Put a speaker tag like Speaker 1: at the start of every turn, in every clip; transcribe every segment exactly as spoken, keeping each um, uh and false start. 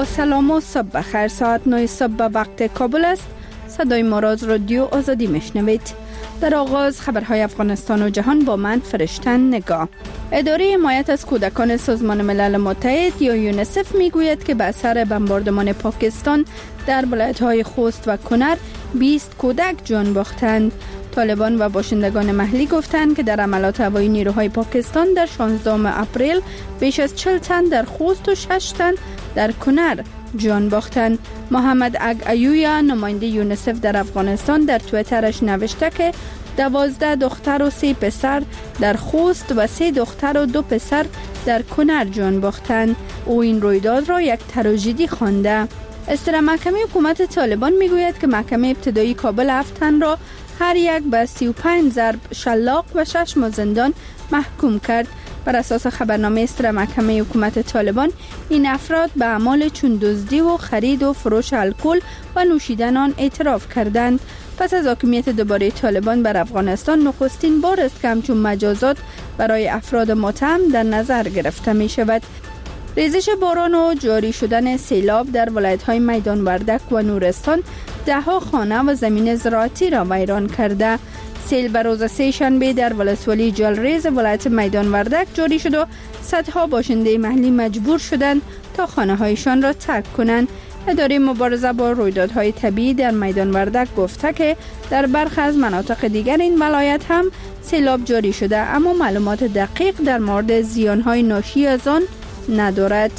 Speaker 1: سلام و صبح بخیر. ساعت نه صبح به وقت کابل است. صدای ما را از رادیو آزادی میشنوید. در آغاز خبرهای افغانستان و جهان با من فرشتن نگاه. اداره حمایت از کودکان سازمان ملل متحد یا یونیسف میگوید که به اثر بمباردمان پاکستان در ولایت‌های خوست و کنر بیست کودک جان باختند. طالبان و باشندگان محلی گفتند که در حملات هوایی نیروهای پاکستان در شانزدهم اپریل بیش از چهل تن در خوست و شش تن در کنر جان باختند. محمد اگ ایویا نماینده یونیسف در افغانستان در توییترش نوشته که دوازده دختر و سه پسر در خوست و سه دختر و دو پسر در کنر جان باختند. او این رویداد را یک تراژدی خوانده. اصدار محکمه حکومت طالبان میگوید که محکمه ابتدایی کابل هفت تن را هر یک به سی و پنج ضرب شلاق و شش ماه زندان محکوم کرد. بر اساس خبرنامه اصدار محکمه حکومت طالبان این افراد به اعمال چون دزدی و خرید و فروش الکل و نوشیدن آن اعتراف کردند. پس از حاکمیت دوباره طالبان بر افغانستان نخستین بار است که همچون مجازات برای افراد متهم در نظر گرفته می شود. ریزش باران و جاری شدن سیلاب در ولایت‌های میدان وردک و نورستان ده ها خانه و زمین زراعتی را ویران کرده. سیل بر روز سه شنبه در ولسوالی جلریز ولایت میدان وردک جاری شد و صدها باشنده محلی مجبور شدند تا خانه‌هایشان را ترک کنند. اداره مبارزه با رویدادهای طبیعی در میدان وردک گفته که در برخی از مناطق دیگر این ولایت هم سیلاب جاری شده، اما معلومات دقیق در مورد زیانهای ناشی از آن ندارد.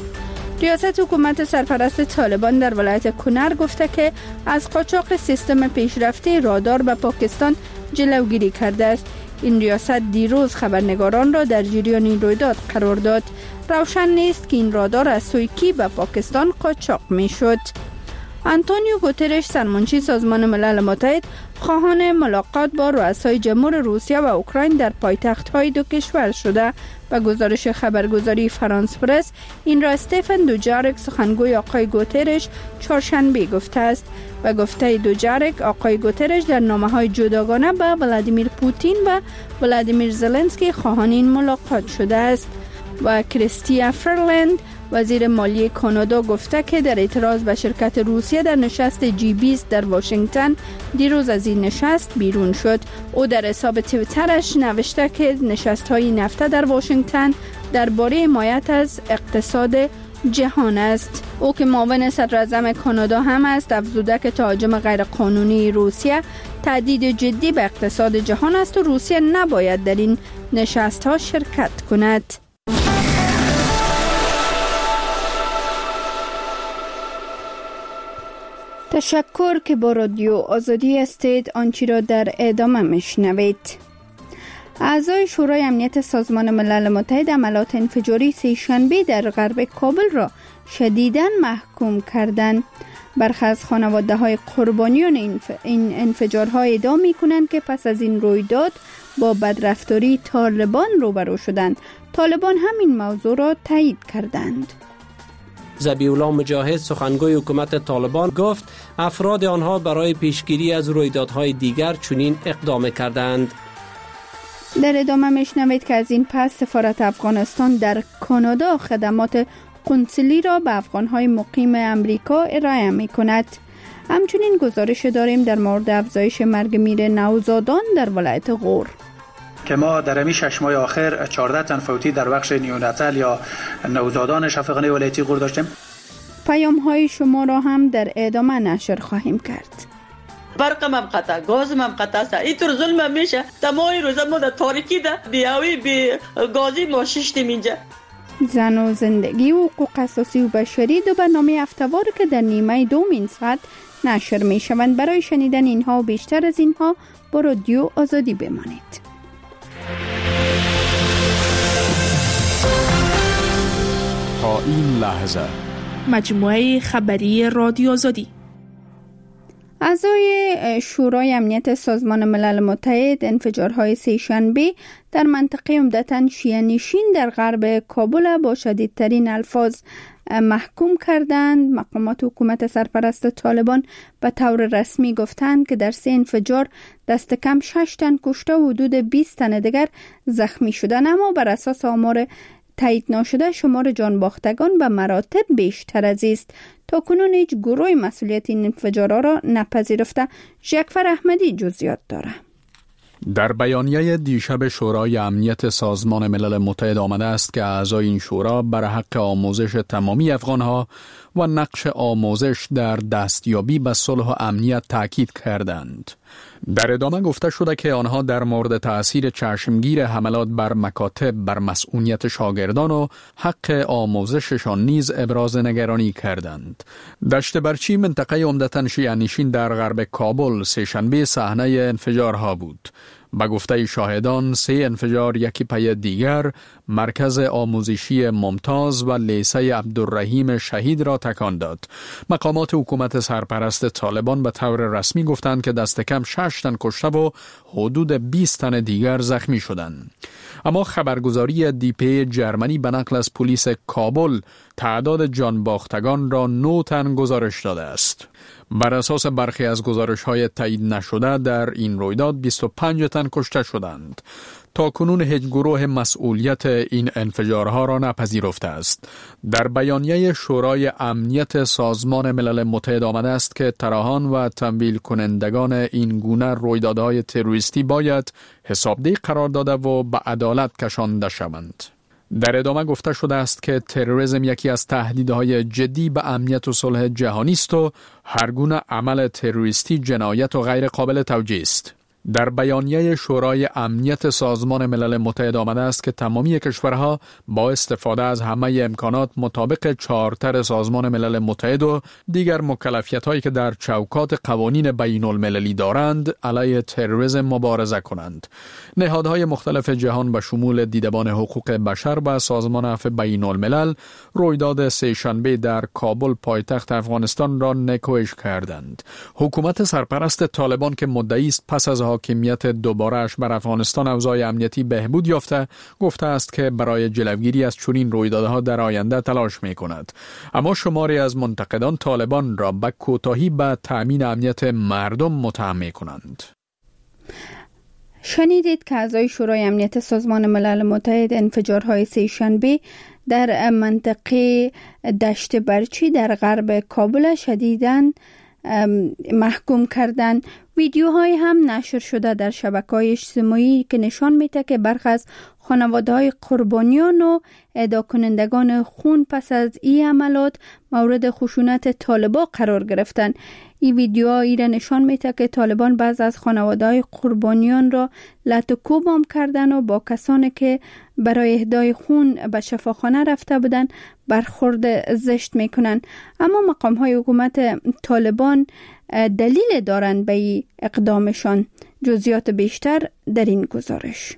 Speaker 1: ریاست حکومت سرپرست طالبان در ولایت کنر گفته که از قاچاق سیستم پیشرفته رادار به پاکستان جلوگیری کرده است. این ریاست دیروز خبرنگاران را در جریان این رویداد قرار داد. روشن نیست که این رادار از سوی کی به پاکستان قاچاق می شد. آنتونیو گوترش سرمنشی سازمان ملل متحد خواهان ملاقات با رؤسای جمهور روسیه و اوکراین در پایتخت‌های دو کشور شده. به گزارش خبرگزاری فرانس پرس این را استفن دوجارک سخنگوی آقای گوترش چهارشنبه گفته است. و گفته دوجارک آقای گوترش در نامه‌های جداگانه به ولادیمیر پوتین و ولادیمیر زلنسکی خواهان این ملاقات شده است. و کریستیا فرلند وزیر مالی کانادا گفته که در اعتراض به شرکت روسیه در نشست جی بیست در واشنگتن دیروز از این نشست بیرون شد. او در حساب توییترش نوشته که نشست‌های این هفته در واشنگتن درباره حمایت از اقتصاد جهان است. او که معاون صدراعظم کانادا هم است افزوده که تهاجم غیرقانونی روسیه تهدید جدی به اقتصاد جهان است و روسیه نباید در این نشست‌ها شرکت کند. تشکر که با رادیو آزادی هستید. آنچه را در ادامه میشنوید. اعضای شورای امنیت سازمان ملل متحد حملات انفجاری سه شنبه در غرب کابل را شدیداً محکوم کردند. برخی از خانواده‌های قربانیان این انفجارها ادعا می‌کنند که پس از این رویداد با بدرفتاری طالبان روبرو شدند. طالبان همین موضوع را تایید کردند.
Speaker 2: ذبیح الله مجاهد سخنگوی حکومت طالبان گفت افراد آنها برای پیشگیری از رویدادهای دیگر چنین اقدام کردند.
Speaker 1: در ادامه میشنوید که از این پس سفارت افغانستان در کانادا خدمات قنسلی را به افغانهای مقیم امریکا ارائه می کند. همچنین گزارش داریم در مورد افزایش مرگ میر نوزادان در ولایت غور
Speaker 3: که ما در همین شش ماه آخر چهارده تن فوتی در بخش نیوناتال یا نوزادان شفاخانه ولایتی غور داشتیم.
Speaker 1: پیام های شما را هم در ادامه نشر خواهیم کرد.
Speaker 4: برقم هم قطع، گازم هم قطع است. اینطور ظلم میشه. تمام روز ما در تاریکی ده بیاوی بی گازی ما ششتیم اینجا.
Speaker 1: زن و زندگی و حقوق اساسی و بشری دو برنامه هفته‌وار که در نیمه دوم این ساعت نشر می شوند. برای شنیدن اینها و بیشتر از اینها با رادیو آزادی بمانید.
Speaker 5: تا این لحظه
Speaker 6: مجموعه خبری رادیو آزادی.
Speaker 1: اعضای شورای امنیت سازمان ملل متحد انفجارهای سه شنبه در منطقه عمدتاً شیعه نشین در غرب کابل با شدیدترین الفاظ محکوم کردند. مقامات حکومت سرپرست طالبان به طور رسمی گفتند که در سه انفجار دست کم شش تن کشته و حدود بیست تن دیگر زخمی شدند، اما بر اساس آمار تایید نشده شمار جان باختگان به مراتب بیشتر از است. تا کنون هیچ گروه مسئولیت این انفجارها را نپذیرفته. ژکفر احمدی جزئیات داره.
Speaker 5: در بیانیه دیشب شورای امنیت سازمان ملل متحد آمده است که اعضای این شورا بر حق آموزش تمامی افغانها و نقش آموزش در دستیابی به صلح و امنیت تاکید کردند. در ادامه گفته شده که آنها در مورد تأثیر چشمگیر حملات بر مکاتب بر مسئولیت شاگردان و حق آموزششان نیز ابراز نگرانی کردند. دشت برچی منطقه عمدتاً شیعه‌نشین در غرب کابل سه‌شنبه صحنه انفجارها بود. به گفته شاهدان سه انفجار یکی پی دیگر مرکز آموزشی ممتاز و لیسه عبدالرحیم شهید را تکان داد. مقامات حکومت سرپرست طالبان به طور رسمی گفتند که دست کم شش تن کشته و حدود بیست تن دیگر زخمی شدند. اما خبرگزاری دی پی جرمنی به نقل از پلیس کابل تعداد جان باختگان را نه تن گزارش داده است. بر اساس برخی از گزارش‌های تایید نشده در این رویداد بیست و پنج تن کشته شدند. تا کنون هیچ گروه مسئولیت این انفجارها را نپذیرفته است. در بیانیه شورای امنیت سازمان ملل متحد آمده است که طراحان و تمویل کنندگان این گونه رویدادهای تروریستی باید حسابدهی قرار داده و به عدالت کشانده شوند. در ادامه گفته شده است که تروریسم یکی از تهدیدهای جدی به امنیت و صلح جهانی است و هر گونه عمل تروریستی جنایت و غیر قابل توجیه است. در بیانیه شورای امنیت سازمان ملل متحد آمده است که تمامی کشورها با استفاده از همه امکانات مطابق چارتر سازمان ملل متحد و دیگر مکلفیت‌هایی که در چوکات قوانین بین المللی دارند علیه تروریسم مبارزه کنند. نهادهای مختلف جهان به شمول دیدبان حقوق بشر و سازمان عفو بین الملل رویداد سه‌شنبه در کابل پایتخت افغانستان را نکوهش کردند. حکومت سرپرست طالبان که مدعی است پس از حاکمیت دوباره‌اش بر افغانستان اوضاع امنیتی بهبود یافته، گفته است که برای جلوگیری از چنین رویدادها در آینده تلاش می‌کند. اما شماری از منتقدان طالبان را به کوتاهی به تأمین امنیت مردم متهم می‌کنند.
Speaker 1: شنیدید که اعضای شورای امنیت سازمان ملل متحد انفجارهای سه‌شنبه در منطقه دشت برچی در غرب کابل شدیداً محکوم کردند. ویدیوهای هم نشر شده در شبکه‌های اجتماعی که نشان میده که برخی از خانواده‌های قربانیان و اهدا کنندگان خون پس از این عملات مورد خشونت طالبان قرار گرفتند. این ویدیوها ایره نشان میده که طالبان بعض از خانواده‌های قربانیان را لط و کوبام کردن و با کسانی که برای اهدای خون به شفاخانه رفته بودند برخورد زشت میکنن. اما مقام‌های حکومت طالبان دلیل دارند به اقدامشان. جزئیات بیشتر در این گزارش.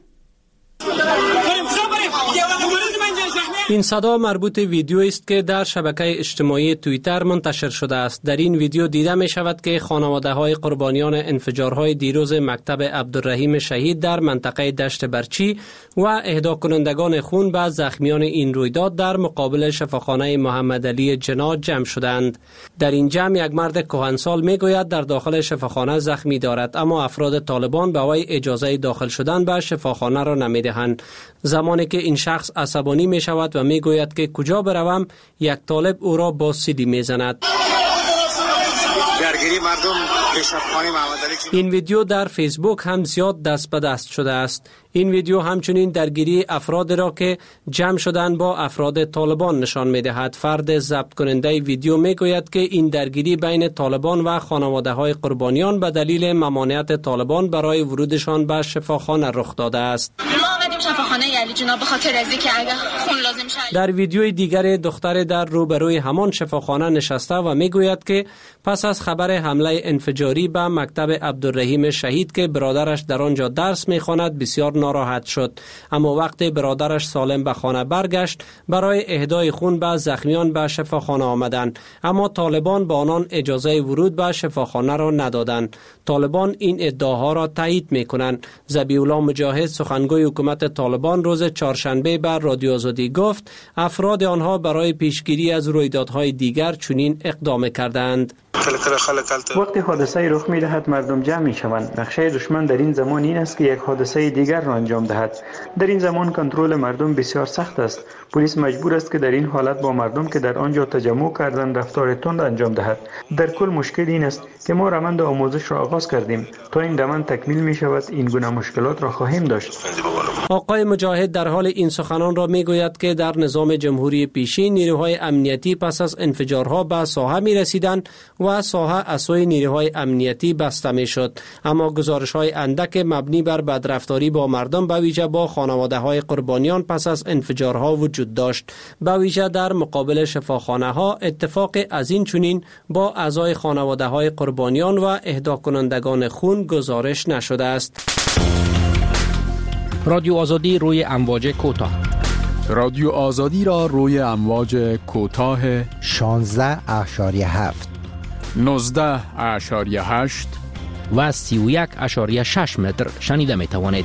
Speaker 2: این صدا مربوط ویدیو است که در شبکه اجتماعی توییتر منتشر شده است. در این ویدیو دیده می شود که خانواده های قربانیان انفجارهای دیروز مکتب عبدالرحیم شهید در منطقه دشت برچی و اهدا کنندگان خون به زخمیان این رویداد در مقابل شفاخانه محمد علی جنا جمع شدند. در این جمع یک مرد کهنسال می گوید در داخل شفاخانه زخمی دارد، اما افراد طالبان به وی اجازه داخل شدن به شفاخانه را نمی دهند. زمانی که این شخص عصبانی می شود و می گوید که کجا بروم، یک طالب او را با سیلی می زند. این ویدیو در فیسبوک هم زیاد دست به دست شده است. این ویدیو همچنین درگیری افراد را که جمع شدن با افراد طالبان نشان می دهد. فرد ضبط کننده ویدیو می گوید که این درگیری بین طالبان و خانواده های قربانیان به دلیل ممانعت طالبان برای ورودشان به شفاخانه رخ داده است.
Speaker 7: شفاخانه علی جنا به خاطر از اینکه اگه خون لازم شد.
Speaker 2: در ویدیوی دیگر دختر در روبروی همان شفاخانه نشسته و میگوید که پس از خبر حمله انفجاری به مکتب عبدالرحیم شهید که برادرش در آنجا درس میخواند بسیار ناراحت شد، اما وقتی برادرش سالم به خانه برگشت برای اهدای خون به زخمیان به شفاخانه آمدند، اما طالبان به آنان اجازه ورود به شفاخانه را ندادند. طالبان این ادعاها را تایید میکنند. ذبیح الله مجاهد سخنگوی حکومت طالبان روز چهارشنبه بر رادیو آزادی گفت افراد آنها برای پیشگیری از رویدادهای دیگر چنین اقدام کردند.
Speaker 3: وقتی حادثه رخ می‌دهد مردم جمع می‌شوند. نقشه دشمن در این زمان این است که یک حادثه دیگر را انجام دهد. در این زمان کنترل مردم بسیار سخت است. پلیس مجبور است که در این حالت با مردم که در آنجا تجمع کردند رفتار تند انجام دهد. در کل مشکل این است که ما روند آموزش را آغاز کردیم. تا این روند تکمیل می‌شود این گونه مشکلات را خواهیم داشت.
Speaker 2: آقای مجاهد در حال این سخنان را میگوید که در نظام جمهوری پیشین نیروهای امنیتی پس از انفجارها به ساحه می رسیدند و ساحه از سوی نیروهای امنیتی بسته می شد، اما گزارش های اندک مبنی بر بدرفتاری با مردم به ویژه با خانواده های قربانیان پس از انفجارها وجود داشت. به ویژه در مقابل شفاخانه ها اتفاق از این چنین با اعضای خانواده های قربانیان و اهدا کنندگان خون گزارش نشده است.
Speaker 8: رادیو آزادی روی امواج کوتاه.
Speaker 5: رادیو آزادی را روی امواج کوتاه
Speaker 9: شانزده اشاریه هفت،
Speaker 5: نوزده اشاریه هشت
Speaker 8: و سی و یک اشاریه شش متر شنیده می توانید.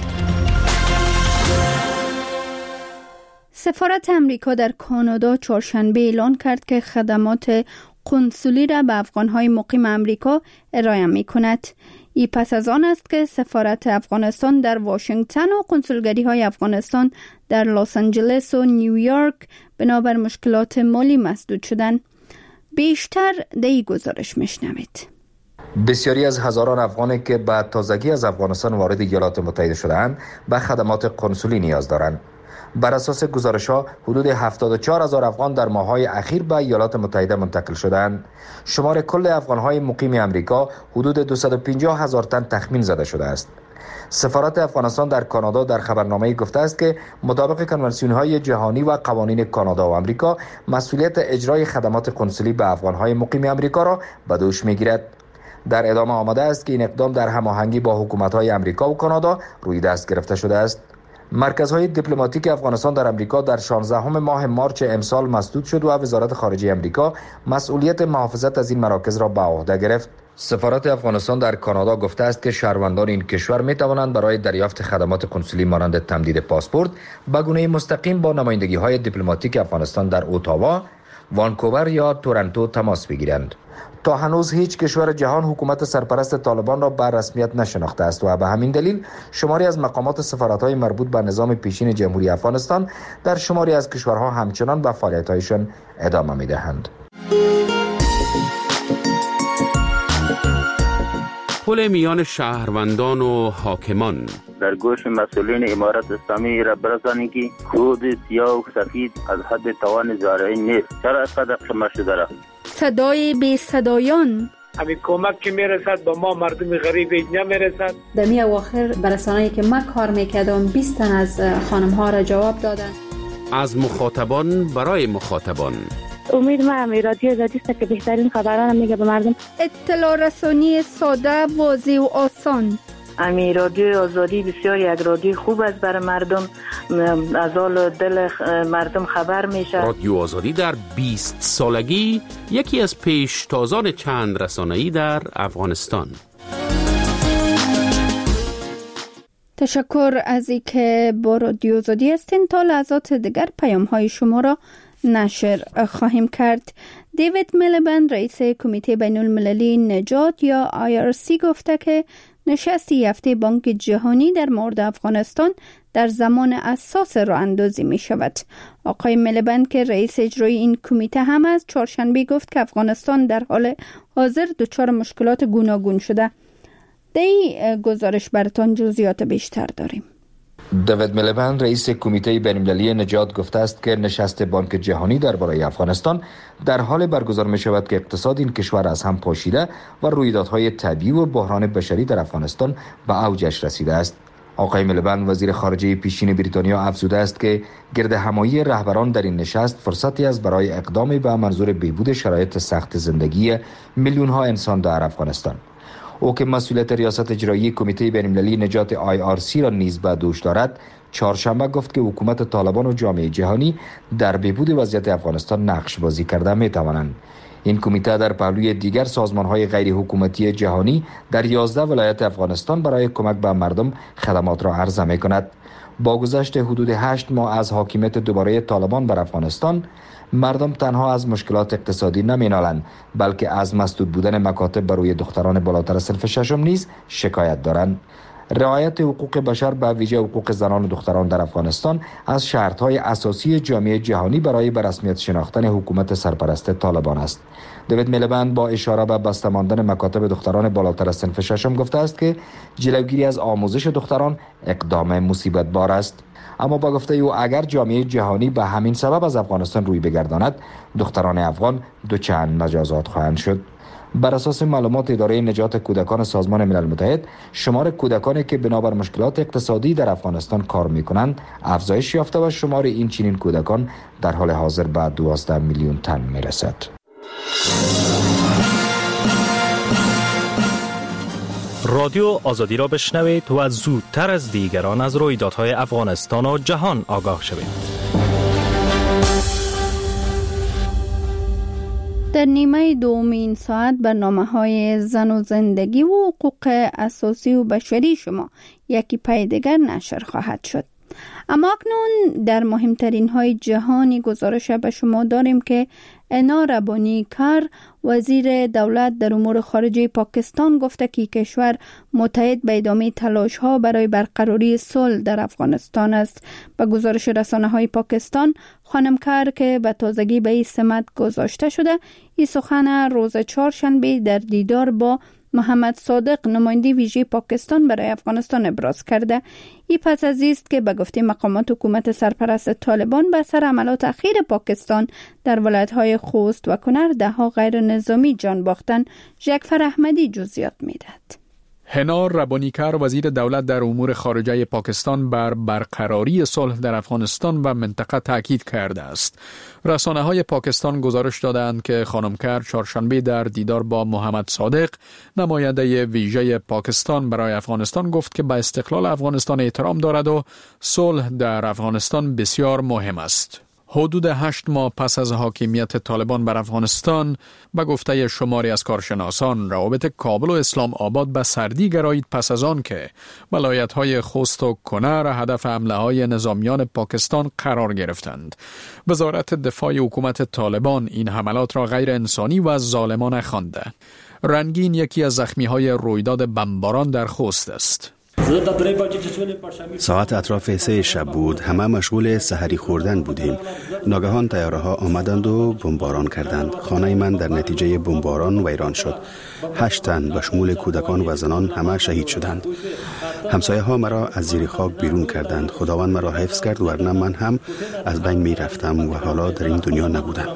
Speaker 1: سفارت امریکا در کانادا چهارشنبه اعلان کرد که خدمات قنسولی را به افغان‌های مقیم امریکا ارائه می کند. ای پس از آن است که سفارت افغانستان در واشنگتن و قنسولگری‌های افغانستان در لس آنجلس و نیویورک بنابر مشکلات مالی مسدود شدند. بیشتر در این گزارش میشنوید.
Speaker 10: بسیاری از هزاران افغانی که به تازگی از افغانستان وارد ایالات متحده شده‌اند به خدمات قنسولی نیاز دارند. بر اساس گزارش‌ها حدود هفتاد و چهار هزار افغان در ماه‌های اخیر به ایالات متحده منتقل شدند. شمار کل افغان‌های مقیم امریکا حدود دویست و پنجاه هزار تن تخمین زده شده است. سفارت افغانستان در کانادا در خبرنامه‌ای گفته است که مطابق کنوانسیون‌های جهانی و قوانین کانادا و امریکا مسئولیت اجرای خدمات قنسولی به افغان‌های مقیم امریکا را به دوش می‌گیرد. در ادامه آمده است که این اقدام در هماهنگی با حکومت‌های امریکا و کانادا روی دست گرفته شده است. مرکزهای دیپلماتیک افغانستان در امریکا در شانزدهم ماه مارچ امسال مسدود شد و وزارت خارجه امریکا مسئولیت محافظت از این مراکز را به عهده گرفت. سفارت افغانستان در کانادا گفته است که شهروندان این کشور می توانند برای دریافت خدمات قنسولی مانند تمدید پاسپورت به گونه مستقیم با نمایندگی‌های دیپلماتیک افغانستان در اتاوا، وانکوور یا تورنتو تماس بگیرند. تا هنوز هیچ کشور جهان حکومت سرپرست طالبان را به رسمیت نشناخته است و به همین دلیل شماری از مقامات سفارت‌های مربوط به نظام پیشین جمهوری افغانستان در شماری از کشورها همچنان به فعالیت‌هایشان ادامه می‌دهند.
Speaker 11: پل میان شهروندان و حاکمان.
Speaker 12: در گوش مسئولین امارت اسلامی را برسانید که کود سیاه و سفید از حد توان زارعی نیست. چرا اینقدر قیمت شده را؟
Speaker 1: صدای بی صدایان.
Speaker 13: همین کمک که میرسد با ما مردم غریب نمیرسد.
Speaker 14: در می اواخر برسانه‌ای که ما کار میکردم بیست تن از خانم ها را جواب دادن.
Speaker 11: از مخاطبان برای مخاطبان.
Speaker 15: امید ما هم رادیو آزادی است که بهترین خبران میگه به مردم.
Speaker 1: اطلاع رسانی ساده، واضح و آسان.
Speaker 4: امی رادیو آزادی بسیار یک رادیو خوب است برای مردم، از حال دل مردم خبر میشه.
Speaker 11: رادیو آزادی در بیست سالگی یکی از پیشتازان چند رسانه‌ای در افغانستان.
Speaker 1: تشکر از اینکه با رادیو آزادی هستین. تا لحظات دیگر پیام های شما را نشر خواهیم کرد. دیوید میلیبند رئیس کمیته بین المللی نجات یا آی آر سی گفته که نشستی هفته بانک جهانی در مورد افغانستان در زمان حساس راه اندازی می شود. آقای میلیبند که رئیس اجرایی این کمیته هم از چهارشنبه گفت که افغانستان در حال حاضر دچار مشکلات گوناگون شده. در این گزارش براتان جزئیات بیشتر داریم.
Speaker 10: دیوید میلیبند رئیس کمیته بین‌المللی نجات گفته است که نشست بانک جهانی درباره افغانستان در حال برگزار می شود که اقتصاد این کشور از هم پاشیده و رویدادهای طبیعی و بحران بشری در افغانستان به اوجش رسیده است. آقای میلیبند وزیر خارجه پیشین بریتانیا افزوده است که گرد همایی رهبران در این نشست فرصتی است برای اقدام به منظور بهبود شرایط سخت زندگی میلیون ها انسان در افغانستان. او که مسئولیت ریاست اجرایی کمیته بین‌المللی نجات آی آر سی را نیز به دوش دارد، چهارشنبه گفت که حکومت طالبان و جامعه جهانی در بهبود وضعیت افغانستان نقش بازی کرده می توانند. این کمیته در پهلوی دیگر سازمان‌های غیر حکومتی جهانی در یازده ولایت افغانستان برای کمک به مردم خدمات را عرضه می‌کند. با گذشت حدود هشت ماه از حاکمیت دوباره طالبان بر افغانستان، مردم تنها از مشکلات اقتصادی نمینالند، بلکه از مسدود بودن مکاتب برای دختران بالاتر صنف ششم نیز شکایت دارند. رعایت حقوق بشر به ویژه حقوق زنان و دختران در افغانستان از شرط‌های اساسی جامعه جهانی برای به رسمیت شناختن حکومت سرپرست طالبان است. دیوید میلیبند با اشاره به بسته ماندن مکاتب دختران بالاتر از صنف ششم گفته است که جلوگیری از آموزش دختران اقدام مصیبت بار است. اما با گفته او اگر جامعه جهانی به همین سبب از افغانستان روی بگرداند، دختران افغان دوچند مجازات خواهند شد. بر اساس معلومات اداره نجات کودکان سازمان ملل متحد، شمار کودکانی که بنابر مشکلات اقتصادی در افغانستان کار می‌کنند افزایش یافته و شمار این چنین کودکان در حال حاضر به دوازده میلیون تن می‌رسد.
Speaker 16: رادیو آزادی را بشنوید و زودتر از دیگران از رویدادهای افغانستان و جهان آگاه شوید.
Speaker 1: در نیمه دوم این ساعت برنامه‌های زن و زندگی و حقوق اساسی و بشری شما یکی پای دیگر نشر خواهد شد. اما اکنون در مهمترین های جهانی گزارش به شما داریم که انا ربانی کار وزیر دولت در امور خارجه پاکستان گفته که کشور متحد به ادامه تلاش ها برای برقراری صلح در افغانستان است. به گزارش رسانه های پاکستان، خانم کار که به تازگی به این سمت گذاشته شده، این سخن روز چهارشنبه در دیدار با محمد صادق نماینده ویژه پاکستان برای افغانستان ابراز کرده. این پس از است که به گفته مقامات حکومت سرپرست طالبان به اثر عملات اخیر پاکستان در ولایت‌های خوست و کنر ده ها غیر نظامی جان باختن. جعفر احمدی جزئیات میدهد.
Speaker 5: هنا ربانیکر وزیر دولت در امور خارجه پاکستان بر برقراری صلح در افغانستان و منطقه تاکید کرده است. رسانه‌های پاکستان گزارش دادند که خانم کر چهارشنبه در دیدار با محمد صادق نماینده ویژه پاکستان برای افغانستان گفت که به استقلال افغانستان احترام دارد و صلح در افغانستان بسیار مهم است. حدود هشت ماه پس از حاکمیت طالبان بر افغانستان، به گفته شماری از کارشناسان، روابط کابل و اسلام آباد به سردی گرایید پس از آن که ولایت‌های خوست و کنر هدف حمله‌های نظامیان پاکستان قرار گرفتند. وزارت دفاع حکومت طالبان این حملات را غیر انسانی و ظالمانه خوانده. رنگین یکی از زخمی‌های رویداد بمباران در خوست است.
Speaker 17: ساعت اطراف سه شب بود. همه مشغول سحری خوردن بودیم. ناگهان طیاره ها آمدند و بمباران کردند. خانه من در نتیجه بمباران ویران شد. هشت تن به شمول کودکان و زنان همه شهید شدند. همسایه ها مرا از زیر خاک بیرون کردند. خداوند مرا حفظ کرد، ورنه من هم از بین می رفتم و حالا در این دنیا نبودم.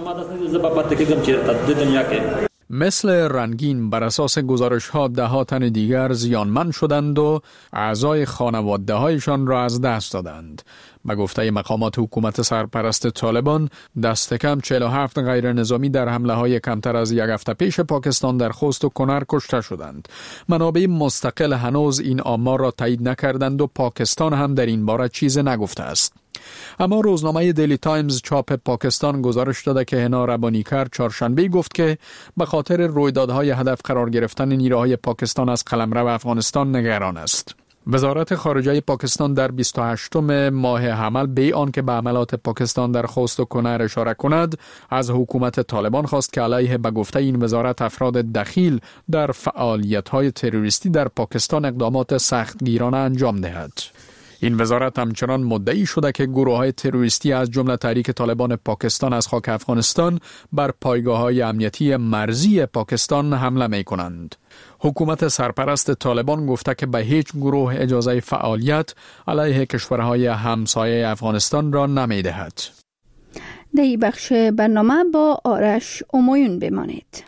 Speaker 5: مثل رنگین بر اساس گزارش ها ده ها تن دیگر زیانمند شدند و اعضای خانواده هایشان را از دست دادند. به گفته مقامات حکومت سرپرست طالبان، دست کم چهل و هفت غیر نظامی در حمله های کمتر از یک هفته پیش پاکستان در خوست و کنر کشته شدند. منابع مستقل هنوز این آمار را تایید نکردند و پاکستان هم در این باره چیزی نگفته است. اما روزنامه دیلی تایمز چاپ پاکستان گزارش داده که هنا ربانیکر چهارشنبه گفت که به خاطر رویدادهای هدف قرار گرفتن نیروهای پاکستان از قلمرو افغانستان نگران است. وزارت خارجه پاکستان در بیست و هشتم ماه حمل بی آن که به عملات پاکستان در خوست و کنر اشاره کند، از حکومت طالبان خواست که علیه به گفته این وزارت افراد دخیل در فعالیت‌های تروریستی در پاکستان اقدامات سختگیرانه انجام دهد. این وزارت همچنان مدعی شده که گروه‌های تروریستی از جمله تحریک طالبان پاکستان از خاک افغانستان بر پایگاه‌های امنیتی مرزی پاکستان حمله می‌کنند. حکومت سرپرست طالبان گفته که به هیچ گروه اجازه فعالیت علیه کشورهای همسایه افغانستان را نمی‌دهد.
Speaker 1: در این بخش برنامه با آرش امویون بمانید.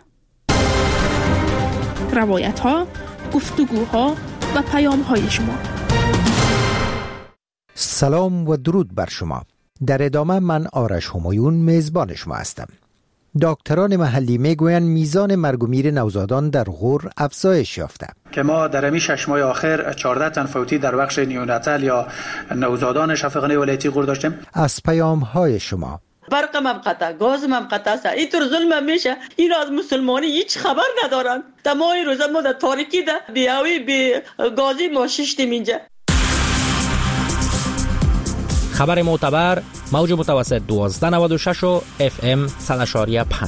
Speaker 6: روایت‌ها، گفتگوها و پیام‌های شما.
Speaker 9: سلام و درود بر شما. در ادامه من آرش همایون میزبان شما هستم. دکتران محلی میگویند میزان مرگ و میر نوزادان در غور افزایش یافته
Speaker 18: که ما در همین شش ماه آخر چهارده تن فوتی در بخش نیوناتال یا نوزادان شفاخانه ولایتی غور داشتیم.
Speaker 9: از پیام های شما
Speaker 4: برقم هم قطع، گازم هم قطع است. اینطور ظلم میشه. این از مسلمانی هیچ خبر ندارن. تمام روز ما در تاریکی ده بیاوی بی گازی ما ششتیم اینجا.
Speaker 8: خبر معتبر موج متوسط دوازده نود و شش و اف ام صد و پنج.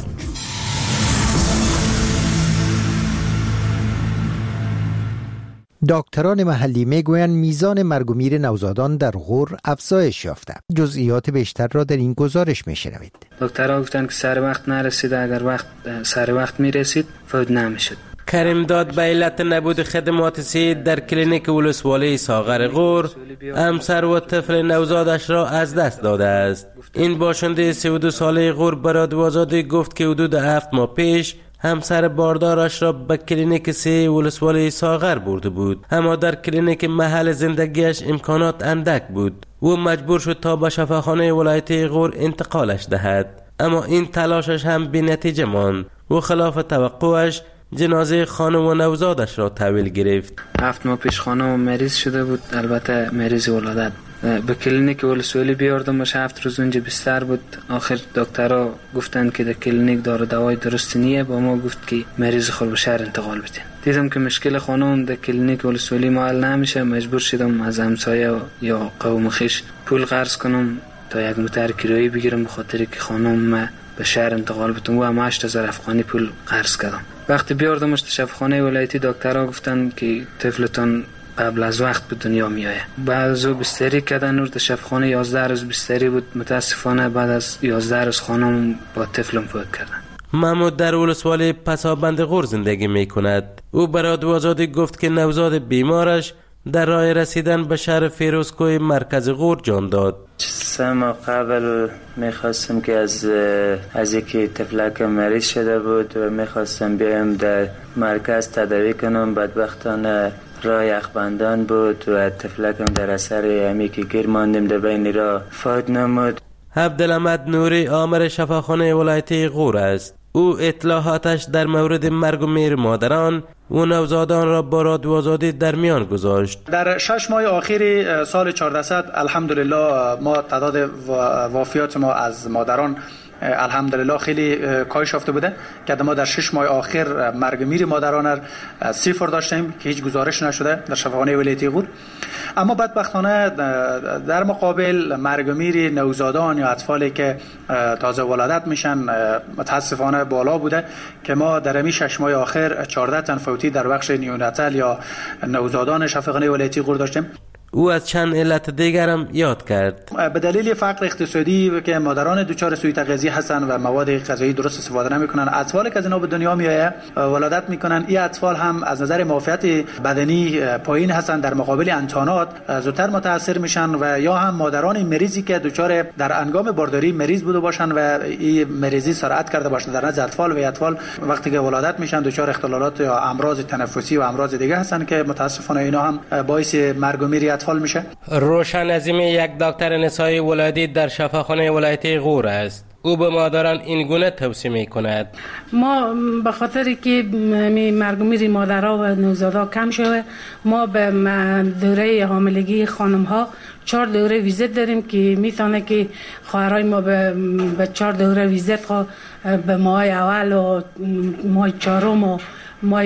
Speaker 9: دکتران محلی میگویند میزان مرگ و میر نوزادان در غور افزایش یافته. جزئیات بیشتر را در این گزارش میشنوید.
Speaker 19: دکترها گفتن که سر وقت نرسیده، اگر وقت سر وقت میرسید فوت نمیشد.
Speaker 20: کریم داد به علت نبود خدمات صحی در کلینیک ولسوالی ساغر غور همسر و طفل نوزادش را از دست داده است. این باشنده سی و دو ساله غور به رادیو آزادی گفت که حدود هفت ماه پیش همسر باردارش را به کلینیک صحی ولسوالی ساغر برده بود، اما در کلینیک محل زندگیش امکانات اندک بود. او مجبور شد تا به شفاخانه ولایتی غور انتقالش دهد، اما این تلاشش هم بی نتیجه ماند و خلاف توقعش جنازه خانم و نوزادش را تحویل گرفت.
Speaker 19: هفت ماه پیش خانم مریض شده بود، البته مریض ولادت. به کلینیک ولسوالی بیاردمش، هفت روز اونجا بستر بود. آخر دکترها گفتن که در کلینیک دارو دوای درست نیه، با ما گفت که مریض خود به شهر انتقال بدین. دیدم که مشکل خانم در کلینیک ولسوالی حل نمیشه، مجبور شدم از همسایه یا قوم خویش پول قرض کنم تا یک موتر کرایه بگیرم، به خاطر که خانم به شهر انتقال بدم. و هم هشت هزار افغانی پول قرض کردم. وقتی بیاردمش تو شفاخانه ولایتی، دکترها گفتن که طفلتون قبل از وقت به دنیا میایه. بعد از او بستری کردن، نور در شفاخانه یازده روز بستری بود. متاسفانه بعد از یازده روز خانم با طفلم فوت کردن.
Speaker 20: محمود در ولسوالی پسابند غور زندگی میکند. او به رادیو آزادی گفت که نوزاد بیمارش در راه رسیدن به شهر فیروزکوی مرکز غور جان داد.
Speaker 21: سه ماه قبل میخواستم که از از یکی طفلک مریض شده بود و میخواستم بیایم در مرکز تداوی کنم. بدبختانه راه یخبندان بود و طفلکم در اثر همی که گیر ماندیم در بین راه فوت نمود.
Speaker 20: عبدالحمد نوری آمر شفاخانه ولایتی غور است. او اطلاعاتش در مورد مرگ و میر مادران و نوزادان را با رادیو آزادی در میان گذاشت.
Speaker 18: در شش ماه آخر سال چهاردهصد الحمدلله ما تعداد وفیات ما از مادران الحمدلله خیلی کاهش یافته بوده که ما در شش ماه آخر مرگ میر مادران صفر داشتیم که هیچ گزارش نشده در شفاخانه ولایتی غور. اما بدبختانه در مقابل مرگ میر نوزادان یا اطفالی که تازه ولادت میشن متاسفانه بالا بوده که ما در همین شش ماه آخر چهارده تن فوتی در بخش نیوناتال یا نوزادان شفاخانه ولایتی غور داشتیم.
Speaker 20: او از چند علت دیگرم یاد کرد.
Speaker 18: به دلیل فقر اقتصادی که مادران دچار سوء تغذیه هستند و مواد غذایی درست استفاده نمیکنن، اطفالی که از اینا به دنیا میآیه ولادت میکنن، این اطفال هم از نظر معافیت بدنی پایین هستند، در مقابل انتانات زودتر متاثر میشن و یا هم مادران مریضی که دچار در انگام بارداری مریض بوده باشن و این مریضی سرعت کرده باشه در نزد اطفال و اطفال وقتی که ولادت میشن دچار اختلالات یا امراض تنفسی و امراض دیگه هستن که متاسفانه اینا هم باعث مرگ و میر اطفال میشه.
Speaker 20: روشن عظیمی یک دکتر نسایی ولادی در شفاخانه ولایتی غور است. او به مادران این گونه توصیه می کند.
Speaker 22: ما به خاطر که مرگ و میر مادرها و نوزادها کم شده، ما به دوره حاملگی خانم ها چهار دوره ویزیت داریم که میتونه که خواهرای ما به, به چهار دوره ویزیت به ماه اول و ماه چهارم و ماه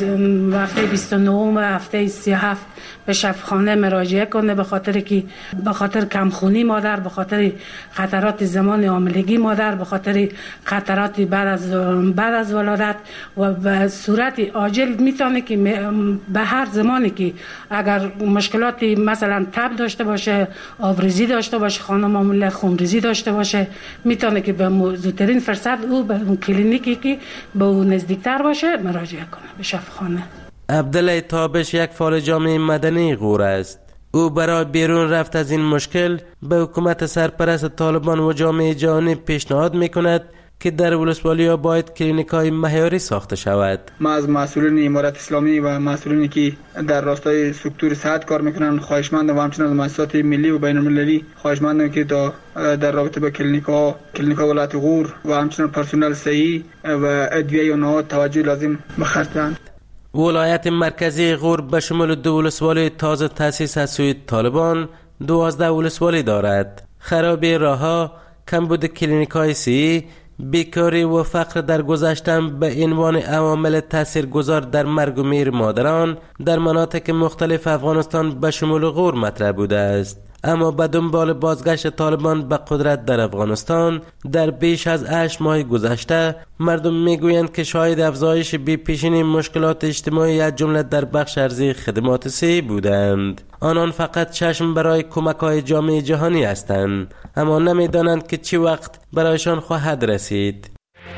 Speaker 22: هفته بیست و نه و هفته سی و هفت به شفاخانه مراجعه کنه، به خاطر که به خاطر کمخونی مادر، به خاطر خطرات زمان حاملگی مادر، به خاطر خطرات بعد از بعد از ولادت و به صورت عاجل میتونه که به هر زمانی که اگر مشکلاتی مثلا تب داشته باشه، آبریزی داشته باشه، خانم حامله خونریزی داشته باشه، میتونه که به زودترین فرصت او به اون کلینیکی که به اون نزدیکتر باشه مراجعه کنه به شفاخانه.
Speaker 20: عبدالله تابش یک فعال جامعه مدنی غور است. او برای بیرون رفت از این مشکل به حکومت سرپرست طالبان و جامعه جهانی پیشنهاد میکند که در ولسوالی باید کلینیک های معیاری ساخته شود.
Speaker 23: ما از مسئولین امارت اسلامی و مسئولینی که در راستای سکتور صحت کار میکنن خواهشمندم و همچنین مؤسسات ملی و بین المللی خواهشمندم که در رابطه با کلینیک ها کلینیک ها ولایت غور و همچنین پرسنل صحی و ادویه و نهاد توجه لازم بخرتند.
Speaker 20: ولایت مرکزی غور به شمول دو ولسوالی تازه تأسیس از سوی طالبان دوازده ولسوالی دارد. خرابی راهها، کمبود کلینیک‌های سی، بیکاری و فقر در گذشتن به عنوان عوامل تاثیرگذار در مرگ و میر مادران در مناطق مختلف افغانستان به شمول غور مطرح بوده است. اما به دنبال بازگشت طالبان به قدرت در افغانستان در بیش از هشت ماه گذشته، مردم میگویند که شاهد افزایش بی پیشین مشکلات اجتماعی از جمله در بخش ارزی خدمات صحی بودند. آنان فقط چشم برای کمک‌های جامعه جهانی هستند، اما نمی‌دانند که چه وقت برایشان خواهد رسید.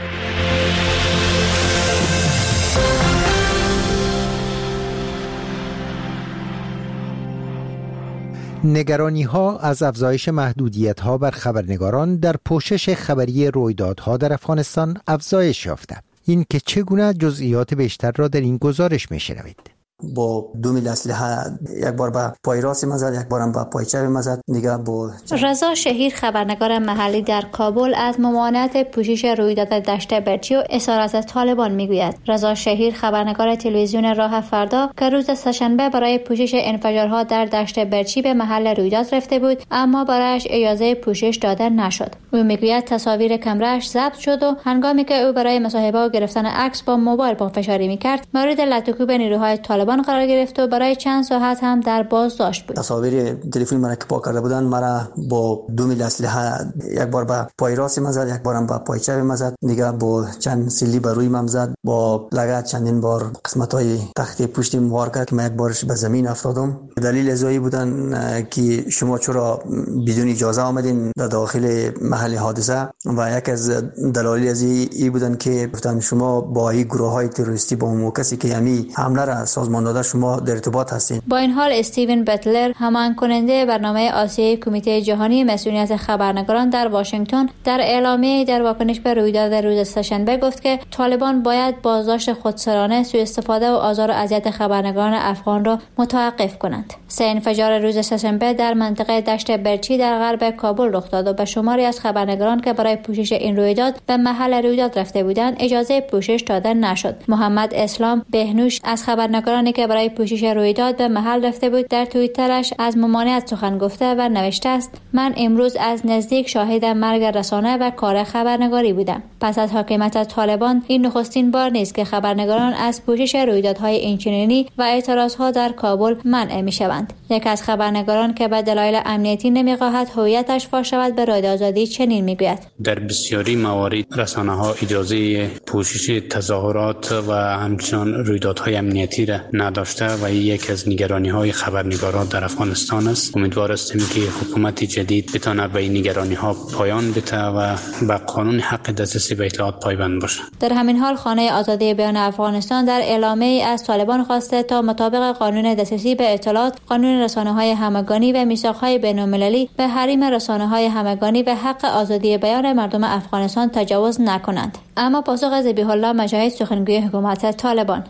Speaker 9: نگرانی ها از افزایش محدودیت ها بر خبرنگاران در پوشش خبری رویدادها در افغانستان افزایش یافته. این که چگونه جزئیات بیشتر را در این گزارش می‌شنوید.
Speaker 2: با دو میل اسلحه یک بار به پای راست مزد، یک بارم به پای چپ مزد. دیگه با
Speaker 3: رضا شهیر خبرنگار محلی در کابل از ممانعت پوشش رویداد دشت برچی و اسارت طالبان میگوید. رضا شهیر خبرنگار تلویزیون راه فردا که روز سه‌شنبه برای پوشش انفجارها در دشت برچی به محل رویداد رفته بود، اما برایش اجازه پوشش داده نشد. او میگوید تصاویر کمره‌اش ضبط شد و هنگامی که او برای مصاحبه و گرفتن عکس با موبایل پافشاری میکرد، مورد لطکوب نیروهای طالبان قرار گرفت و برای چند ساعت هم در بازداشت بود.
Speaker 2: تصاویر تلفن مرا که پاک کرده بودن، مرا با دو میل اسلحه یک بار به پای راست مزد، یک بارم به پای چپ مزد. دیگه با چند سیلی بر روی من زد، با لگد چندین بار قسمت‌های تخت پشتم وار کرد که من یک بارش به زمین افتادم. دلیل ازایی بودن که شما چرا بدون اجازه آمدین در داخل محل حادثه، و یک از دلایل از این بودن که گفتن شما با این گروه‌های تروریستی با اون کسی که یعنی حمله را سازمان داده شما در ارتباط هستین.
Speaker 3: با این حال استیون بتلر، همان کننده برنامه آسیای کمیته جهانی مسئولیت خبرنگاران در واشنگتن، در اعلامیه در واکنش به رویداد روز سه‌شنبه گفت که طالبان باید بازداشت خودسرانه، سوء استفاده و آزار و اذیت خبرنگاران افغان را متوقف کنند. سه انفجار روز سه‌شنبه در منطقه دشت برچی در غرب کابل رخ داد و به شماری از خبرنگاران که برای پوشش این رویداد به محل رویداد رفته بودند اجازه پوشش داده نشد. محمد اسلام بهنوش از خبرنگارانی که برای پوشش رویداد به محل رفته بود در توییترش از ممانعت سخن گفته و نوشته است: من امروز از نزدیک شاهد مرگ رسانه و کار خبرنگاری بودم. پس از حاکمیت طالبان این نخستین بار نیست که خبرنگاران از پوشش رویدادهای اینچنینی و اعتراضها در کابل منع می‌شوند. یک از خبرنگاران که به دلایل امنیتی نمی‌خواهد هویتش فاش شود به رادیو آزادی چنین میگوید:
Speaker 11: در بسیاری موارد رسانه‌ها اجازه پوشش تظاهرات و همچنین رویدادهای امنیتی را نداشته و یک از نگرانی‌های خبرنگاران در افغانستان است. امیدوار هستیم که حکومت جدید بتونه به این نگرانی‌ها پایان بده و به قانون حق دسترسی به اطلاعات پایبند باشه.
Speaker 3: در همین حال خانه آزادی بیان افغانستان در اعلامیه‌ای از طالبان خواسته تا مطابق قانون دسترسی به اطلاعات، قانون رسانه‌های همگانی و میثاق‌های بین‌المللی به حریم رسانه‌های همگانی و حق آزادی بیان مردم افغانستان تجاوز نکنند. اما پاسخ ذبیح الله مجاهد، سخنگوی حکومت طالبان: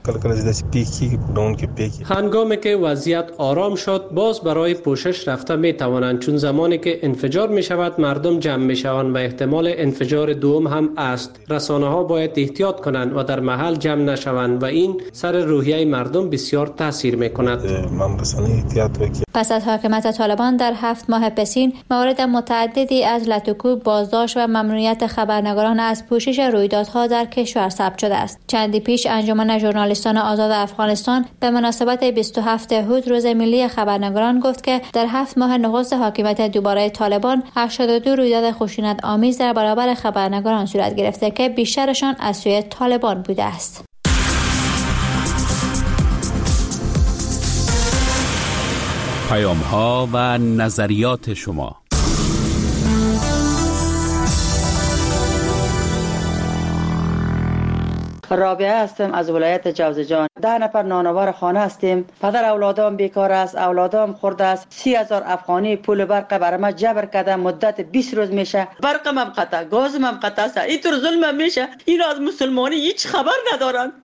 Speaker 7: هنگامی که وضعیت آرام شد باز برای پوشش رفته می توانند، چون زمانی که انفجار می شود مردم جمع می شوند و احتمال انفجار دوم هم است. رسانه ها باید احتیاط کنند و در محل جمع نشوند و این سر روحیه مردم بسیار تاثیر می کند.
Speaker 3: پس از حاکمیت طالبان در هفت ماه پسین موارد متعددی از لطکوب، بازداشت و ممنوعیت خبرنگاران از پوشش رویدادها در کشور ثبت شده است. چندی پیش انجمن ژورنالیستان آزاد افغانستان به مناسبت بیست و هفتم هود روز ملی خبرنگاران گفت که در هفت ماه نخست حاکمیت دوباره طالبان هشتاد و دو رویداد خشونت آمیز در برابر خبرنگاران صورت گرفته که بیشترشان از سوی طالبان بوده است.
Speaker 11: پیام‌ها و نظریات شما.
Speaker 4: رابعه هستم از ولایت جوزجان. ده نفر نانوار خانه هستیم. پدر اولادام بیکار است، اولادام خورده است. سی هزار افغانی پول برق برای ما جبر کرده، مدت بیست روز میشه. برقم هم قطع، گازم هم قطع است. اینطور ظلم میشه. این از مسلمانی هیچ خبر ندارن.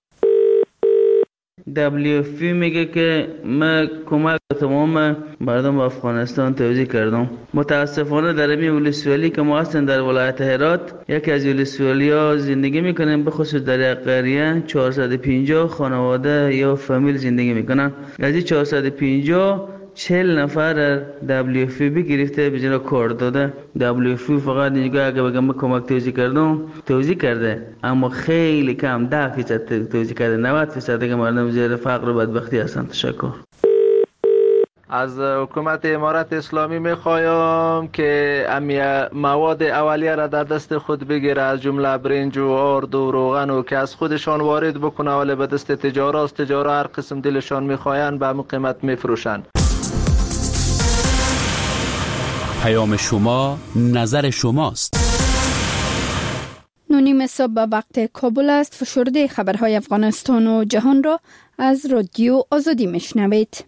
Speaker 24: دبلیو اف پی میگه که من کمک تمام مردم افغانستان توزیع کردم. متاسفانه در این ولسوالی که ما هستیم در ولایت هرات، یکی از ولسوالی ها زندگی میکنیم، به خصوص در یک قریه چهارصد و پنجاه خانواده یا فامیل زندگی میکنن. از این چهارصد و پنجاه چهل نفر دبلیو اف پی گرفته به جنا کار داده. دبلیو اف پی فقط اینجا اگه بگم کمک توزیع کردم توزیع کرده، اما خیلی کم، ده فیصد توزیع کرده. نود فیصد دیگه مردم زیر فقر و بدبختی هستن. تشکر.
Speaker 12: از حکومت امارت اسلامی میخوایم که امی مواد اولیه را در دست خود بگیره، از جمله برنج و آرد و روغن و که از خودشان وارد بکنه، ولی به دست تجارا است. تجارا هر قسم دلشان میخواین به همون قیمت میفروشن.
Speaker 13: پیام شما، نظر شماست.
Speaker 1: نونیم صبح به وقت کابل است. فشرده خبرهای افغانستان و جهان را از رادیو آزادی میشنوید.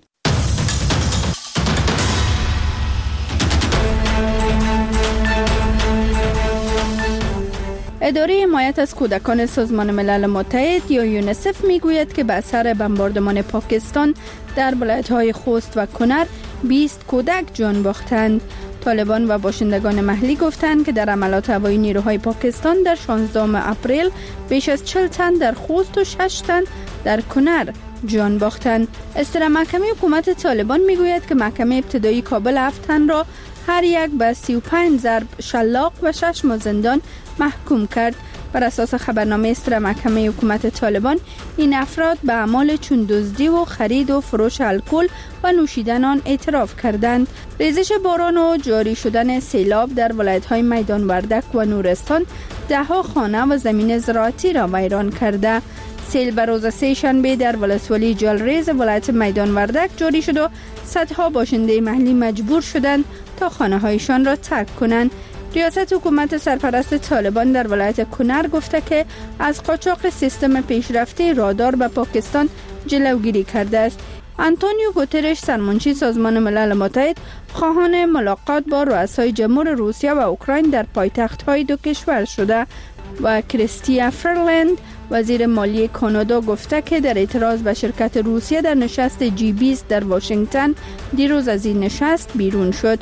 Speaker 1: اداره حمایت از کودکان سازمان ملل متحد یا یونیسف میگوید که به اثر بمباردمان پاکستان در ولایت‌های خوست و کنر بیست کودک جان باختند. طالبان و باشندگان محلی گفتند که در حملات هوایی نیروهای پاکستان در شانزدهم اپریل بیش از چهل تن در خوست و شش تن در کنر جان باختند. اصدار محکمه حکومت طالبان میگوید که محکمه ابتدایی کابل هفت تن را هر یک به سی و پنج ضرب شلاق و شش ماه زندان محکوم کرد. بر اساس خبرنامه اصدار محکمه حکومت طالبان، این افراد به اعمال چون دزدی و خرید و فروش الکل و نوشیدن آن اعتراف کردند. ریزش باران و جاری شدن سیلاب در ولایت‌های میدان وردک و نورستان ده‌ها خانه و زمین زراعتی را ویران کرده. سیل بر روز سه شنبه در ولسوالی جلریز ولایت میدان وردک جاری شد و صدها باشنده محلی مجبور شدند تا خانه‌هایشان را ترک کنند. ریاست حکومت سرپرست طالبان در ولایت کنر گفته که از قاچاق سیستم پیشرفته رادار به پاکستان جلوگیری کرده است. آنتونیو گوترش، سرمنشی سازمان ملل متحد، خواهان ملاقات با رؤسای جمهور روسیه و اوکراین در پایتخت‌های دو کشور شده و کریستیا فرلند، وزیر مالی کانادا، گفته که در اعتراض به شرکت روسیه در نشست جی بیست در واشنگتن دیروز از این نشست بیرون شد.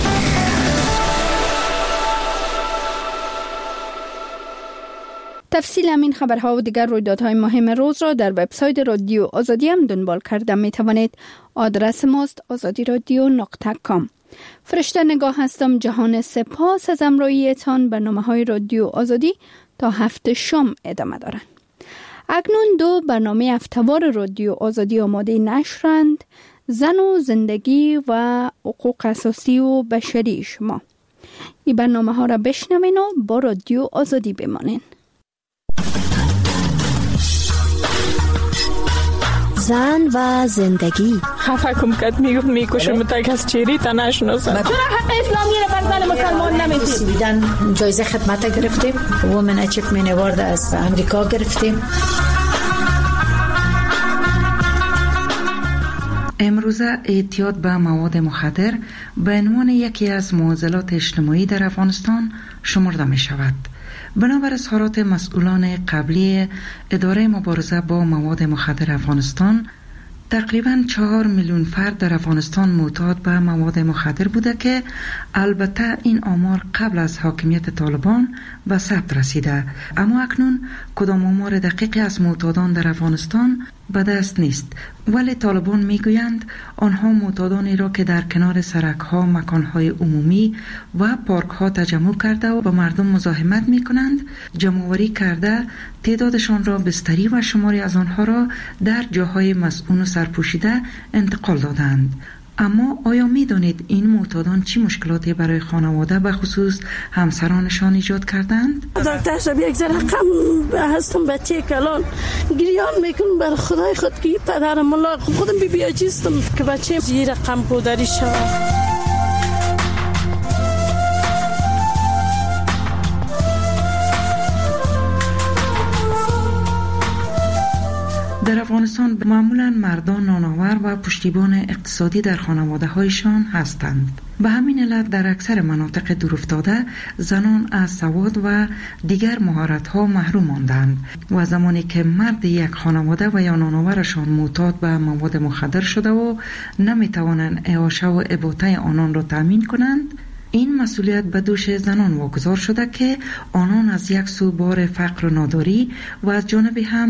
Speaker 1: تفصیل همین خبرها و دیگر رویدادهای مهم روز را در وبسایت رادیو آزادی هم دنبال کرده می توانید. آدرس ماست آزادی رادیو نقطه کام. فرشته نگاه هستم. جهان سپاس از همراهیتان. برنامه های رادیو آزادی تا هفت شام ادامه دارند. اکنون دو برنامه هفته‌وار رادیو آزادی آماده نشرند: زن و زندگی و حقوق اساسی و بشری شما. این برنامه ها را بشنوین و با رادیو آزادی بمانین.
Speaker 14: زن و زندگی.
Speaker 6: خفه کم کد میگفت میکشم متک از چیری تا نشناسم. چرا حق اسلامی رو بر زن مسلمان نمیدید؟
Speaker 14: بیدن جایزه خدمت گرفتیم. وومن اچیومنت اوارد از امریکا گرفتیم.
Speaker 15: امروزه اعتیاد به مواد مخدر به عنوان یکی از معضلات اجتماعی در افغانستان شمرده می شود. بنابر اظهارات مسئولان قبلی اداره مبارزه با مواد مخدر افغانستان، تقریباً چهار میلیون فرد در افغانستان معتاد به مواد مخدر بوده که البته این آمار قبل از حاکمیت طالبان به ثبت رسیده، اما اکنون کدام آمار دقیقی از معتادان در افغانستان به دست نیست. ولی طالبان میگویند آنها معتادانی را که در کنار سرک‌ها، مکان‌های عمومی و پارک‌ها تجمع کرده و با مردم مزاحمت می‌کنند، جمع‌آوری کرده تعدادشان را بستری و شماری از آنها را در جاهای مسئول و سرپوشیده انتقال دادند. اما آیا می دانید این معتادان چی مشکلاتی برای خانواده به خصوص همسرانشان ایجاد کردند؟
Speaker 25: دکتر شب یک ذره غم هستم، بچه کلان گریان میکنم بر خدای خود که پدرم الله خودم بی بی عجیستم که بچه زیر غم پودری شود.
Speaker 15: در افغانستان معمولاً مردان نانآور و پشتیبان اقتصادی در خانواده هایشان هستند. به همین علت در اکثر مناطق دورافتاده زنان از سواد و دیگر مهارت‌ها محروم ماندند و زمانی که مرد یک خانواده و یا نانآورشان معتاد به مواد مخدر شده و نمی‌توانند اعاشه و اباطه آنان را تأمین کنند، این مسئولیت به دوش زنان واگذار شده که آنان از یک سو بار فقر و ناداری و از جانب هم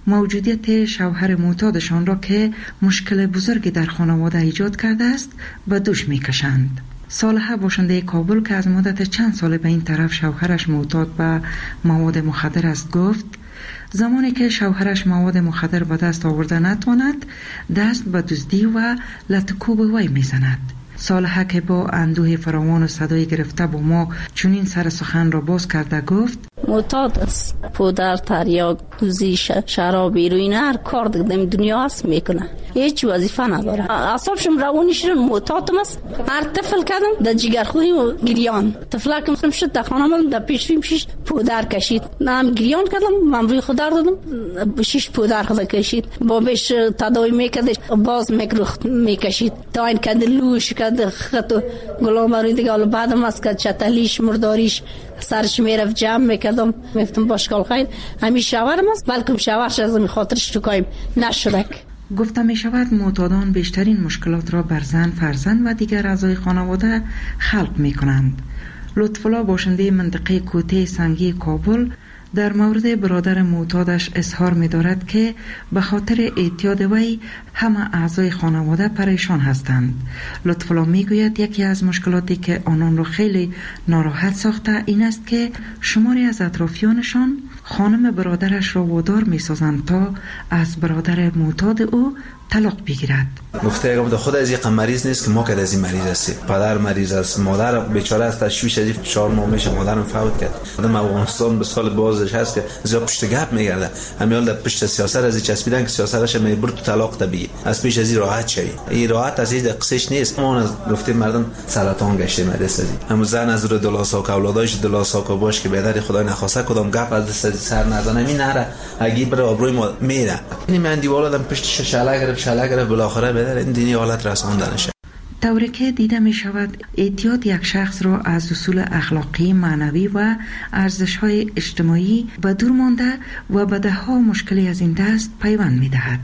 Speaker 15: موجودیت شوهر معتادشان را که مشکل بزرگی در خانواده ایجاد کرده است به دوش میکشند. صالحه باشنده کابل که از مدت چند سال به این طرف شوهرش معتاد به مواد مخدر است گفت زمانی که شوهرش مواد مخدر به دست آورده نتواند دست به دزدی و لطکوب وی میزند. صالحه که با اندوه فراوان و صدای گرفته با ما چنین سر سخن را باز کرده گفت
Speaker 25: معتاد است، پودر، تریاک، دوزی، شراب، هیروئین، هر کار دیگه دنیا هست میکنه، هیچ وظیفه نداره. اعصابشم روانیش معتادم است. هر طفل کردم در جگرخویی و گریان، طفلکم شد در خانه‌ام در پیشیم شش پودر کشید، من گریان کردم، من روی خود دادم، شش پودر خود کشید، بابش تداوی میکردش، باز میکروخت میکشید، تا این کد لوش کد خط و گلامری دیگه. حالا بعدم از کد چتلیش مرداریش سرش میرفت جمع میکردم، میفتم باشکال خیر همین شوهرم است، بلکه شوهرش از این خاطرش تو کایم نشدک.
Speaker 15: گفته می شود معتادان بیشترین مشکلات را بر زن، فرزند و دیگر اعضای خانواده خلق می کنند. لطفالله باشنده منطقه کوته سنگی کابل در مورد برادر معتادش اظهار می دارد که به خاطر اعتیاد وی همه اعضای خانواده پریشان هستند. لطفالله می گوید یکی از مشکلاتی که آنان را خیلی ناراحت ساخته این است که شماری از اطرافیانشان خانم برادرش را وادار می سازند تا از برادر معتاد او طلاق بگیرد.
Speaker 5: گفته اگه خود از یک مریض نیست که ما که از این مریض هستیم، پدر مریض است، مادر بیچاره است، تشویش از چهار ماه میشه مادرم فوت کرد. آدم افغانستان به سال بازش هست که زیاد پشت گپ میگرده، همین در پشت سیاست از این چسبیدن که سیاستش میبر تو طلاق طبیعی از پیش از این راحت شوی. این راحت از این قصهش نیست. ما از گفتیم مردم سرطان گشته مدرس از هم زن از رو دلاساک اولاداش دلاساک باش که بدر خدای نخواسته کدام گپ از دست سر نزنه می نره اگه بر آبروی ما میره. این من دیوالادم پشت ششاله گرفت شاله گرفت بالاخره بدر این دینی حالت رساندنشه.
Speaker 15: طوری که دیده می شود اعتیاد یک شخص را از اصول اخلاقی، معنوی و ارزش‌های اجتماعی به دور مانده و به ده‌ها مشکلی از این دست پیوند می دهد.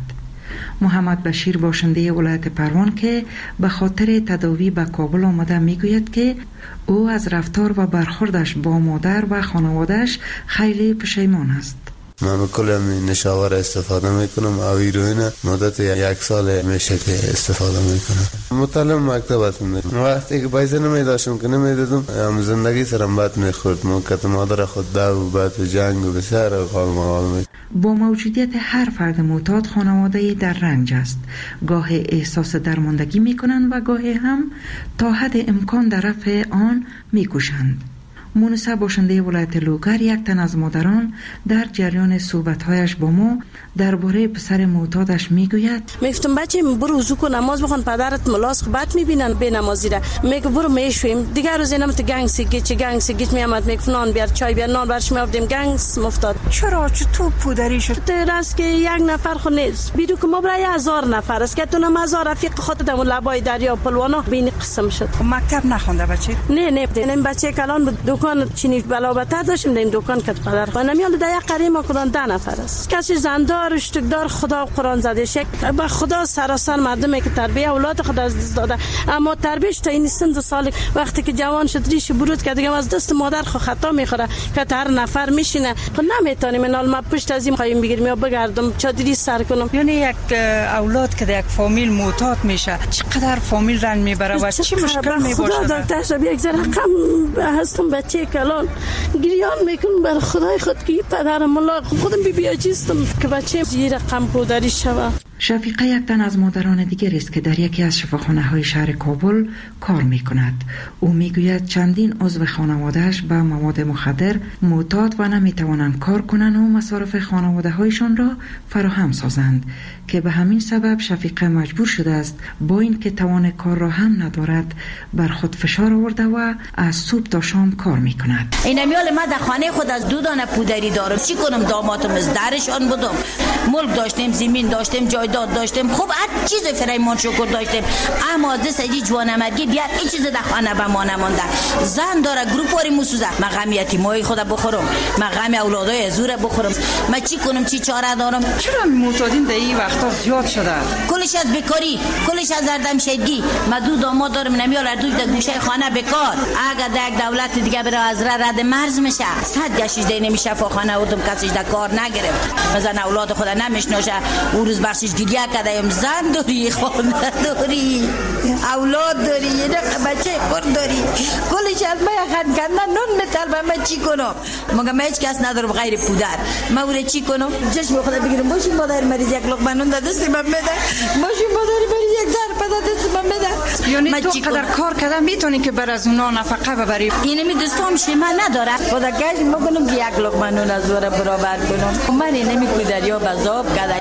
Speaker 15: محمد بشیر باشنده ولایت پروان که به خاطر تداوی به کابل آمده می گوید که او از رفتار و برخوردش با مادر و خانوادهش خیلی پشیمان است.
Speaker 8: من کل نشاور استفاده میکنم، هیروئین مدت یک سال میشه که استفاده میکنم. مطالعه مکتب هستم. وقتی که پیسه نمیداشتم که نمیدادم هم زندگی سرم بد میخورد. موقت مادر خود دو و بد و جنگ و بسیار قال مقال می.
Speaker 15: با موجودیت هر فرد معتاد خانواده در رنج است. گاه احساس درماندگی میکنند و گاه هم تا حد امکان در رفع آن میکوشند. مونسا باشنده ولایت لوگر یک تن از مادران در جریان صحبت‌هایش با ما درباره پسر معتادش میگوید
Speaker 25: میگفتم بچه برو وضو کن نماز بخون، پدرت ملاس بد میبینن به نمازی را میگه برو میشویم. دیگر روز اینم تو گنگ سیگی چه گنگ سیگی میامد میگفت نان بیار چای بیار نان برش میافتیم گنگ مفتاد.
Speaker 15: چرا چطور پودری شد؟
Speaker 25: درست که یک نفر خو نیست بیرو که ما برای هزار نفر است که تو نم هزار رفیق خود در لبای دریا پلوانا بین قسم شد.
Speaker 15: مکتب نخونده بچه؟
Speaker 25: نه نه این بچه کلان بود دکان چینی بلابتر داشتیم در این دکان که پدر خانه میاد در یک قریه ما کدان ده نفر است. کسی زندار اشتکدار خدا قرآن زده شک با خدا سراسر مردمی که تربیه اولاد خدا از دست داده، اما تربیهش تا این سن سال وقتی که جوان شد ریش برود که دیگه از دست مادر خو خطا میخوره که هر نفر میشینه خب نمیتونیم نال ما پشت از این خواهیم بگیریم یا بگردم چادری سر کنم.
Speaker 15: یعنی یک اولاد که یک فامیل معتاد میشه چقدر فامیل رنج میبره و چی مشکل میباشه؟
Speaker 25: خدا دکتر یک ذره کم هستم بچه کلان گریان میکنم بر خدای خود که پدر ملا خودم بی بیاجیستم که بچه یه رقم پودری شوه.
Speaker 15: شفیقه یک تن از مادران دیگر است که در یکی از شفاخانه های شهر کابل کار می کند. او می گوید چندین عضو خانوادهش به مواد مخدر معتاد و نمی توانند کار کنند و مصارف خانواده هایشان را فراهم سازند که به همین سبب شفیقه مجبور شده است با این که توان کار را هم ندارد بر خود فشار آورده و از صبح تا شام کار می کند.
Speaker 10: این میال ما در خانه خود از دو دانه پودری دارم، چی کنم؟ دامادم از درشان بودم، ملک داشتیم، زمین داشتیم، جای جایداد داشتیم، خوب هر چیز فرایمان شکر داشتیم، اما از دست ای جوانمردی بیا این چیز در خانه به ما نمانده. زن داره گروپاری موسوزه، من غم یتیمای خود بخورم، من غم اولادای ازور بخورم، من چی کنم چی چاره دارم؟
Speaker 15: چرا معتادین در این وقتا زیاد شده؟
Speaker 10: کلش از بیکاری، کلش از زردمشدگی. من دو داماد دارم نمیار دوی در گوشه خانه بیکار. اگر در یک دولت دیگه بره از رد مرز میشه، صد گشیش دی نمیشه فاخانه اردم کسیش در کار نگرفت. مثلا اولاد خود نمیشناشه، او روز بخشش گریه کردیم. زن داری، خانه داری، اولاد داری، یه بچه خود داری، کلش از من خند کردن نون میتر من چی کنم؟ مگه من هیچ کس ندارم غیر پودر، من اوره چی کنم؟ چشم خدا بگیرم باشیم مادر مریض یک لقمه نون در دست من بده، باشیم مادر مریض یک ظرف در دست من بده.
Speaker 15: یعنی تو قدر کار کردن میتونی که بر از اونا نفقه ببری؟
Speaker 10: اینه می دستام شما نداره، خدا گشت میکنم که یک لقمه نون از وره برابر کنم. من اینه می کودریا بزاب کرده.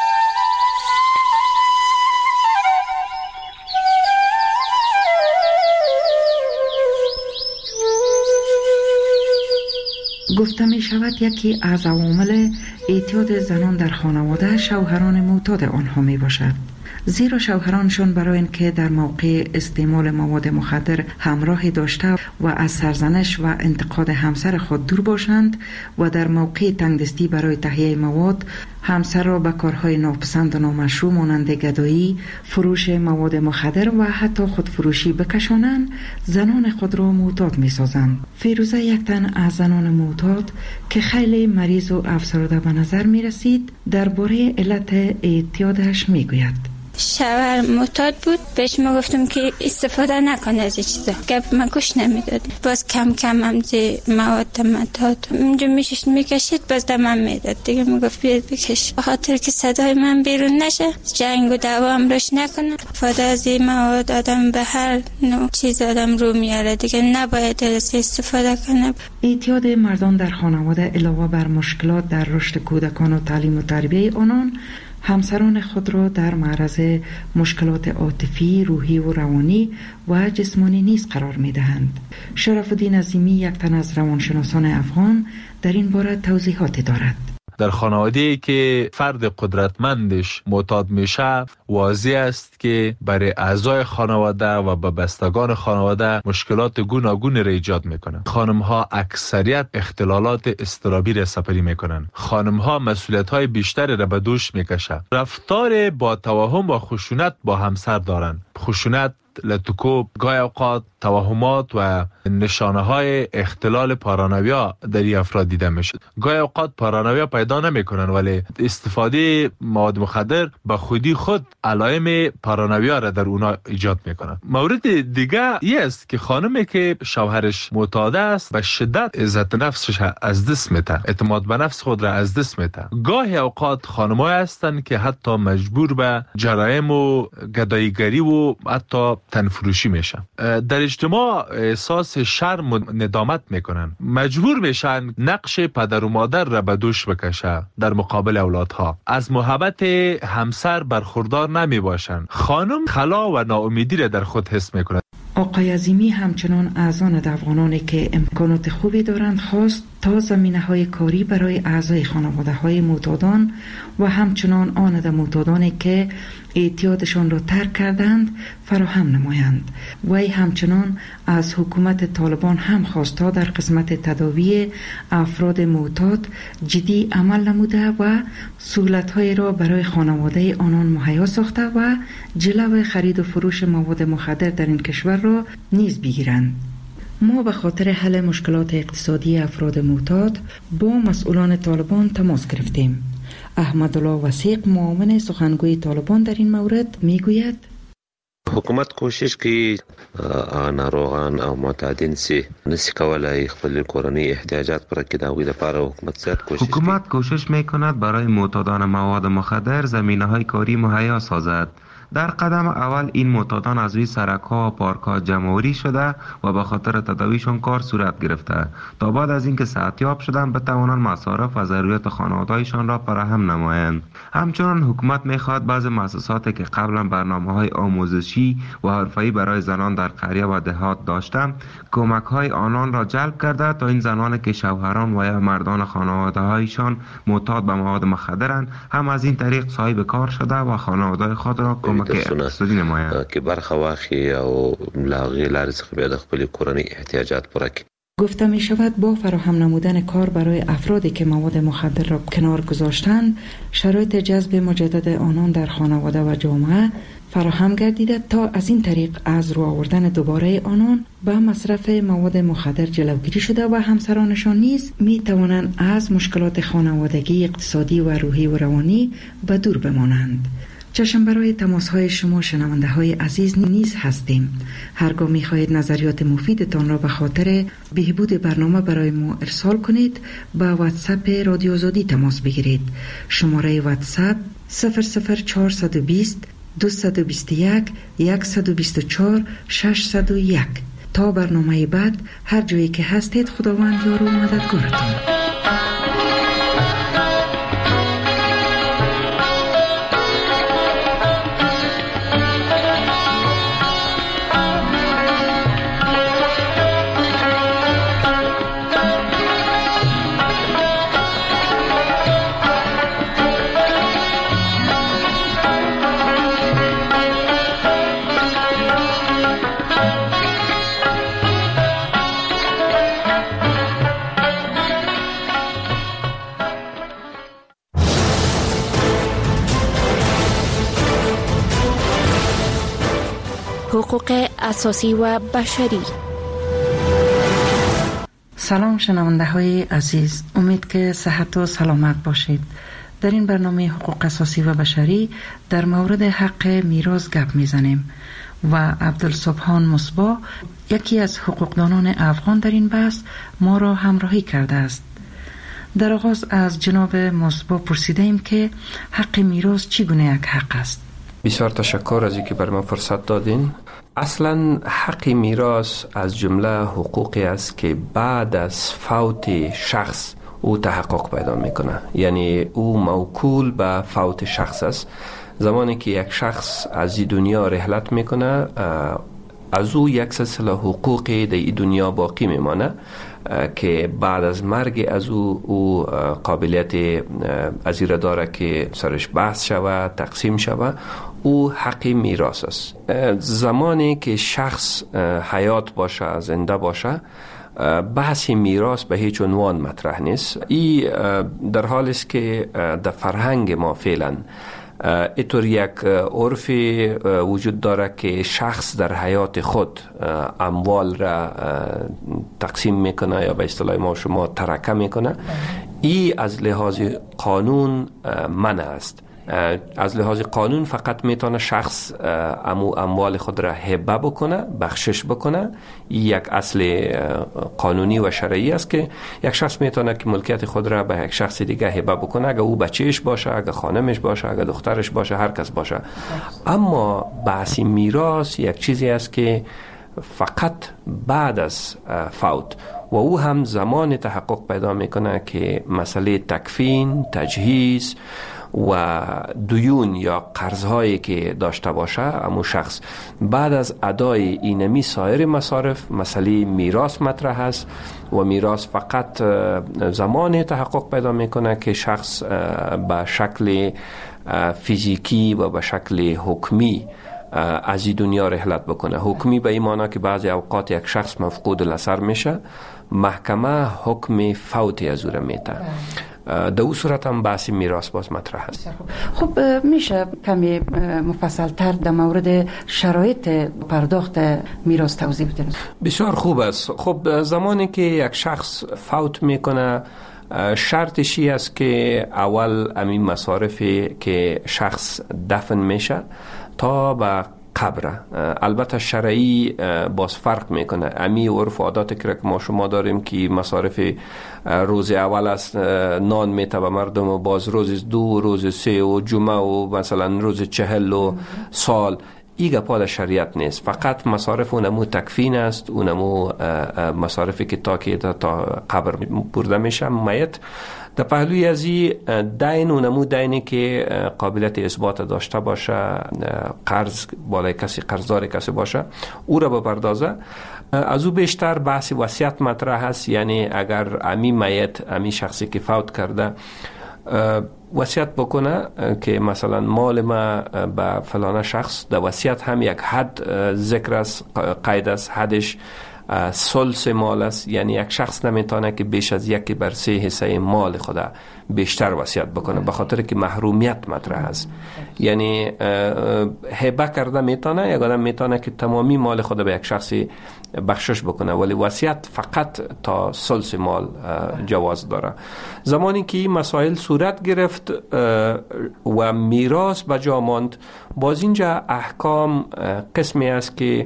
Speaker 15: گفته می شود یکی از عوامل اعتیاد زنان در خانواده شوهران معتاد آنها می باشد. زیرا شوهرانشون برای اینکه در موقع استعمال مواد مخدر همراهی داشته و از سرزنش و انتقاد همسر خود دور باشند و در موقع تنگدستی برای تهیه مواد همسر را به کارهای ناپسند و نامشروع مانند گدایی، فروش مواد مخدر و حتی خودفروشی بکشانند، زنان خود را معتاد می سازند. فیروزه یک تن از زنان معتاد که خیلی مریض و افسرده به نظر می رسید درباره علت اعتیادش می گوید.
Speaker 16: شوهر معتاد بود، بهش ما گفتم که استفاده نکنه از این چیزا، گپ من گوش نمیداد. باز کم کم هم زی مواد مداد اونجا میشش میکشید، باز دمم میداد دیگه. میگفت بیاد بکش، به خاطر که صدای من بیرون نشه، جنگ و دعوا هم روش نکنه. استفاده از این مواد آدم به هر نوع چیز آدم رو میاره دیگه، نباید از استفاده کنه.
Speaker 15: اعتیاد مردان در خانواده علاوه بر مشکلات در رشد کودکان و تعلیم و تربیه آنان، همسران خود را در معرض مشکلات عاطفی، روحی و روانی و جسمانی نیز قرار می دهند. شرف الدین عظیمی یک تن از روانشناسان افغان در این باره توضیحات دارد.
Speaker 17: در خانواده‌ای که فرد قدرتمندش معتاد میشه، واضح است که برای اعضای خانواده و به بستگان خانواده مشکلات گوناگون را ایجاد میکنه. خانم‌ها اکثریت اختلالات اضطرابی را سپری میکنن. خانم‌ها مسئولیت‌های بیشتری را به دوش میکشن. رفتار با توهم و خشونت با همسر دارن. خشونت، لطکوب، گاهی اوقات توهمات و نشانه های اختلال پارانویا در این افراد دیده میشه. گاهی اوقات پارانویا پیدا نمیکنن، ولی استفاده مواد مخدر به خودی خود علائم پارانویا را در اونا ایجاد میکنن. مورد دیگه این است که خانمی که شوهرش معتاد است به شدت عزت نفسش از دست میده، اعتماد به نفس خود را از دست میده. گاهی اوقات خانم‌ها هستند که حتی مجبور به جرایم و گداییگری و حتی تنفروشی میشن. در اجتماع احساس شرم و ندامت میکنن، مجبور میشن نقش پدر و مادر را به دوش بکشه در مقابل اولادها. از محبت همسر برخوردار نمی باشن. خانم خلا و ناامیدی را در خود حس میکنه.
Speaker 15: آقای عظیمی همچنان از آن افغانانی که امکانات خوبی دارند خواست تا زمینه‌های کاری برای اعضای خانواده‌های معتادان و همچنان آن معتادانی که اعتیادشان را ترک کردند فراهم نمایند. وی همچنان از حکومت طالبان هم خواست تا در قسمت تداوی افراد معتاد جدی عمل نموده و سهولت‌های را برای خانواده آنان مهیا ساخته و جلو خرید و فروش مواد مخدر در این کشور را نیز بگیرند. ما به خاطر حل مشکلات اقتصادی افراد معتاد با مسئولان طالبان تماس گرفتیم. احمدالله وثیق، معاون سخنگوی طالبان در این مورد، میگوید
Speaker 18: حکومت کوشش کوي ناروغان او معتادین سي نسی کولای خپل کورنی احتیاجات پوره کړي. دا وی لپاره حکومت زیات کوشش
Speaker 19: حکومت کوشش میکند برای معتادان مواد مخدر زمینه‌های کاری مهیا سازد. در قدم اول این معتادان از روی سرک‌ها و پارک‌ها جمع‌آوری شده و به خاطر تداویشان کار صورت گرفته تا بعد از اینکه صحتیاب شدن بتوانند مصارف و ضروریات خانواده‌هایشان را فراهم نمایند. همچنین حکومت می‌خواهد بعضی مؤسساتی که قبلا برنامه‌های آموزشی و حرفه‌ای برای زنان در قریه و دهات داشتند کمک‌های آنان را جلب کرده تا این زنانی که شوهران و یا مردان خانواده‌هایشان معتاد به مواد مخدرند هم از این طریق صاحب کار شده و خانواده خود را کمک اقتصادی نمایند
Speaker 18: که برخه واخی او لاغی لارزخ به خپل کورنی احتیاجات پوره کړي.
Speaker 15: گفته می شود با فراهم نمودن کار برای افرادی که مواد مخدر را کنار گذاشتند شرایط جذب مجدد آنان در خانواده و جامعه فراهم گردیده تا از این طریق از رو آوردن دوباره آنان به مصرف مواد مخدر جلوگیری شده و همسرانشان نیز می توانند از مشکلات خانوادگی، اقتصادی و روحی و روانی به دور بمانند. چشم برای تماس های شما شنونده های عزیز نیز هستیم. هرگاه می خواهید نظریات مفیدتان را به خاطر بهبود برنامه برای ما ارسال کنید به واتساپ رادیو آزادی تماس بگیرید. شماره واتساپ صفر صفر چهارصد و بیست دویست و بیست و یک صد و بیست و چهار ششصد و یک. تا برنامه بعد هر جایی که هستید خداوند یار و مددگارتان.
Speaker 1: حقوق اساسی و بشری.
Speaker 15: سلام شنونده های عزیز، امید که صحت و سلامت باشید. در این برنامه حقوق اساسی و بشری در مورد حق میراث گپ میزنیم و عبدالسبحان مصباح یکی از حقوقدانان افغان در این بحث ما را همراهی کرده است. در آغاز از جناب مصباح پرسیدیم که حق میراث چگونه یک حق است؟
Speaker 20: بسیار تشکر از اینکه بر من فرصت دادین. اصلا حق میراث از جمله حقوقی است که بعد از فوت شخص او تحقق پیدا میکنه، یعنی او موکول به فوت شخص است. زمانی که یک شخص از این دنیا رحلت میکنه از او یک سلسله حقوقی در این دنیا باقی میمانه که بعد از مرگ از او او قابلیت از این داره که سرش بحث شود، تقسیم شود. او حق میراث است. زمانی که شخص حیات باشه، زنده باشه، بحث میراث به هیچ عنوان مطرح نیست. این در حالی است که در فرهنگ ما فعلا اینطور یک عرف وجود داره که شخص در حیات خود اموال را تقسیم میکنه یا به اصطلاح ما شما ترکه میکنه. این از لحاظ قانون منع است. از لحاظ قانون فقط میتونه شخص امو اموال خود را هبه بکنه، بخشش بکنه. یک اصل قانونی و شرعی است که یک شخص میتونه که ملکیت خود را به یک شخص دیگه هبه بکنه، اگه او بچهش باشه، اگه خانمش باشه، اگه دخترش باشه، هر کس باشه. اما بحث میراث یک چیزی است که فقط بعد از فوت و او هم زمان تحقق پیدا میکنه که مسئله تکفین، تجهیز و دیون یا قرضهایی که داشته باشه امو شخص بعد از ادای اینمی سایر مصارف مسئله میراث مطرح است و میراث فقط زمان تحقق پیدا میکنه که شخص به شکل فیزیکی و به شکل حکمی از این دنیا رحلت بکنه. حکمی به این معنی که بعضی اوقات یک شخص مفقود الاثر میشه، محکمه حکم فوت از او را میده. در اون صورت هم بحث میراث باز مطرح است.
Speaker 15: خب میشه کمی مفصل تر در مورد شرایط پرداخت میراث توضیح بدید؟
Speaker 20: بسیار خوب است. خب زمانی که یک شخص فوت میکنه شرطشی است که اول همین مصارفی که شخص دفن میشه تا به قبره. البته شرعی باز فرق میکنه. امی عرف و عادات که ما شما داریم که مصارف روز اول است نان میته به مردم و باز روز دو، روز سه و جمعه و مثلا روز چهل و سال، ایگه پاد شریعت نیست. فقط مصارف اونمو تکفین است، اونمو مصارفی که تا که تا قبر برده میشه میت. در پهلوی ازی دین اونمو دینی که قابلیت اثبات داشته باشه، قرض بالای کسی قرضدار کسی باشه او را بپردازه. از او بیشتر بحث وصیت مطرح هست، یعنی اگر امی میت امی شخصی که فوت کرده وصیت بکنه که مثلا مال ما به فلان شخص، در وصیت هم یک حد ذکر است، قید است، حدش ثلث مال است، یعنی یک شخص نمیتونه که بیش از یکی بر سه حصه مال خود بیشتر وصیت بکنه، به خاطر که محرومیت مطرح است. یعنی هبه کرده میتونه، یک آدم میتونه که تمامی مال خود به یک شخصی بخشش بکنه، ولی وصیت فقط تا ثلث مال جواز داره. زمانی که این مسائل صورت گرفت و میراث به جا ماند، باز اینجا احکام قسمی است که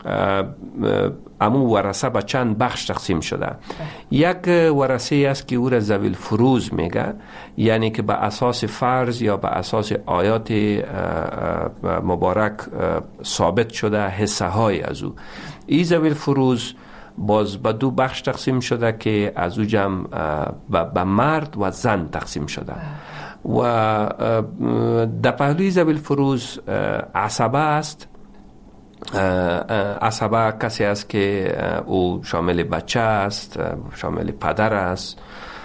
Speaker 20: امو ورثه به چند بخش تقسیم شده. یک ورثه است که او را ذوی الفروض میگه، یعنی که به اساس فرض یا به اساس آیات مبارک ثابت شده حصه های از او. این ذوی الفروض باز به دو بخش تقسیم شده که از او جمع به مرد و زن تقسیم شده. و در پهلوی ذوی الفروض عصبه است. عصبه کسی است که او شامل بچه است، شامل پدر است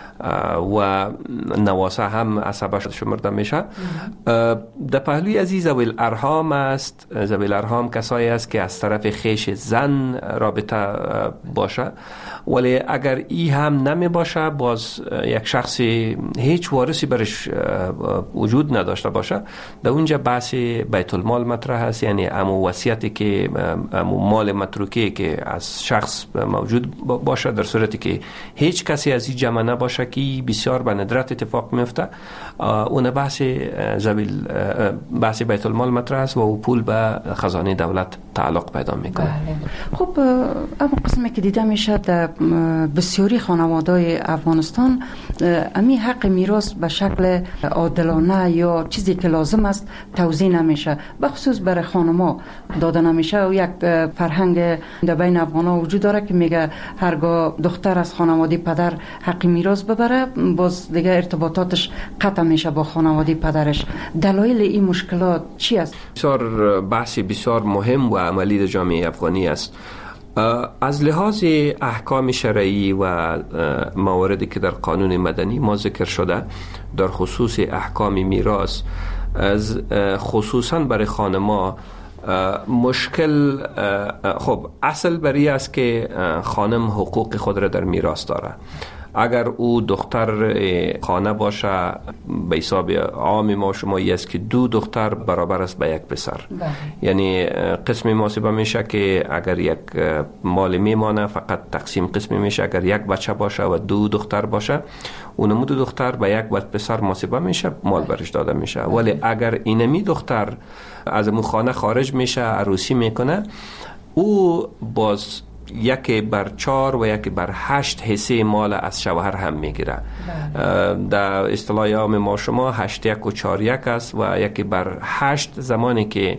Speaker 20: و نواسه هم عصبه شمرده میشه. در پهلوی عزیز ذوی الارحام است. ذوی الارحام کسایی است که از طرف خیش زن رابطه باشه، ولی اگر ای هم نمی باشه، باز یک شخصی هیچ وارثی برش وجود نداشته باشه، در اونجا بحث بیت المال مطرح است، یعنی امو وصیتی که امو مال متروکی که از شخص موجود باشه، در صورتی که هیچ کسی از این جمع نباشه که بسیار به ندرت اتفاق میفته، اون بحث زویل بحث بیت المال مطرح است و او پول به خزانه دولت تعلق پیدا میکنه.
Speaker 15: بله. خب اما قسمی که دیده میشه در بسیاری خانواده‌های افغانستان امی حق میراث به شکل عادلانه یا چیزی که لازم است توزیع نمیشه، به خصوص برای خانم‌ها داده نمیشه. و یک فرهنگ در بین افغان‌ها وجود داره که میگه هرگاه دختر از خانواده پدر حق میراث ببره، باز دیگه ارتباطاتش قطع میشه با خانواده پدرش. دلایل این مشکلات چی است؟
Speaker 20: بسیار بحثی بسیار مهم و عملی در جامعه افغانی است. از لحاظ احکام شرعی و مواردی که در قانون مدنی ما ذکر شده در خصوص احکام میراث، از خصوصا برای خانما مشکل، خب اصل بری است که خانم حقوق خود را در میراث داره. اگر او دختر خانه باشه، به حساب عام ما شمایی است که دو دختر برابر است به یک پسر. یعنی قسم محاسبه میشه که اگر یک مال میمانه فقط تقسیم قسمی میشه، اگر یک بچه باشه و دو دختر باشه اونمو دو دختر به یک پسر محاسبه میشه، مال برش داده میشه. ولی اگر اینمی دختر از امو خانه خارج میشه، عروسی میکنه، او باز یکی بر چار و یکی بر هشت حصه مال از شوهر هم میگیره. در اصطلاح عام ما شما هشت یک و چار یک است و یکی بر هشت زمانی که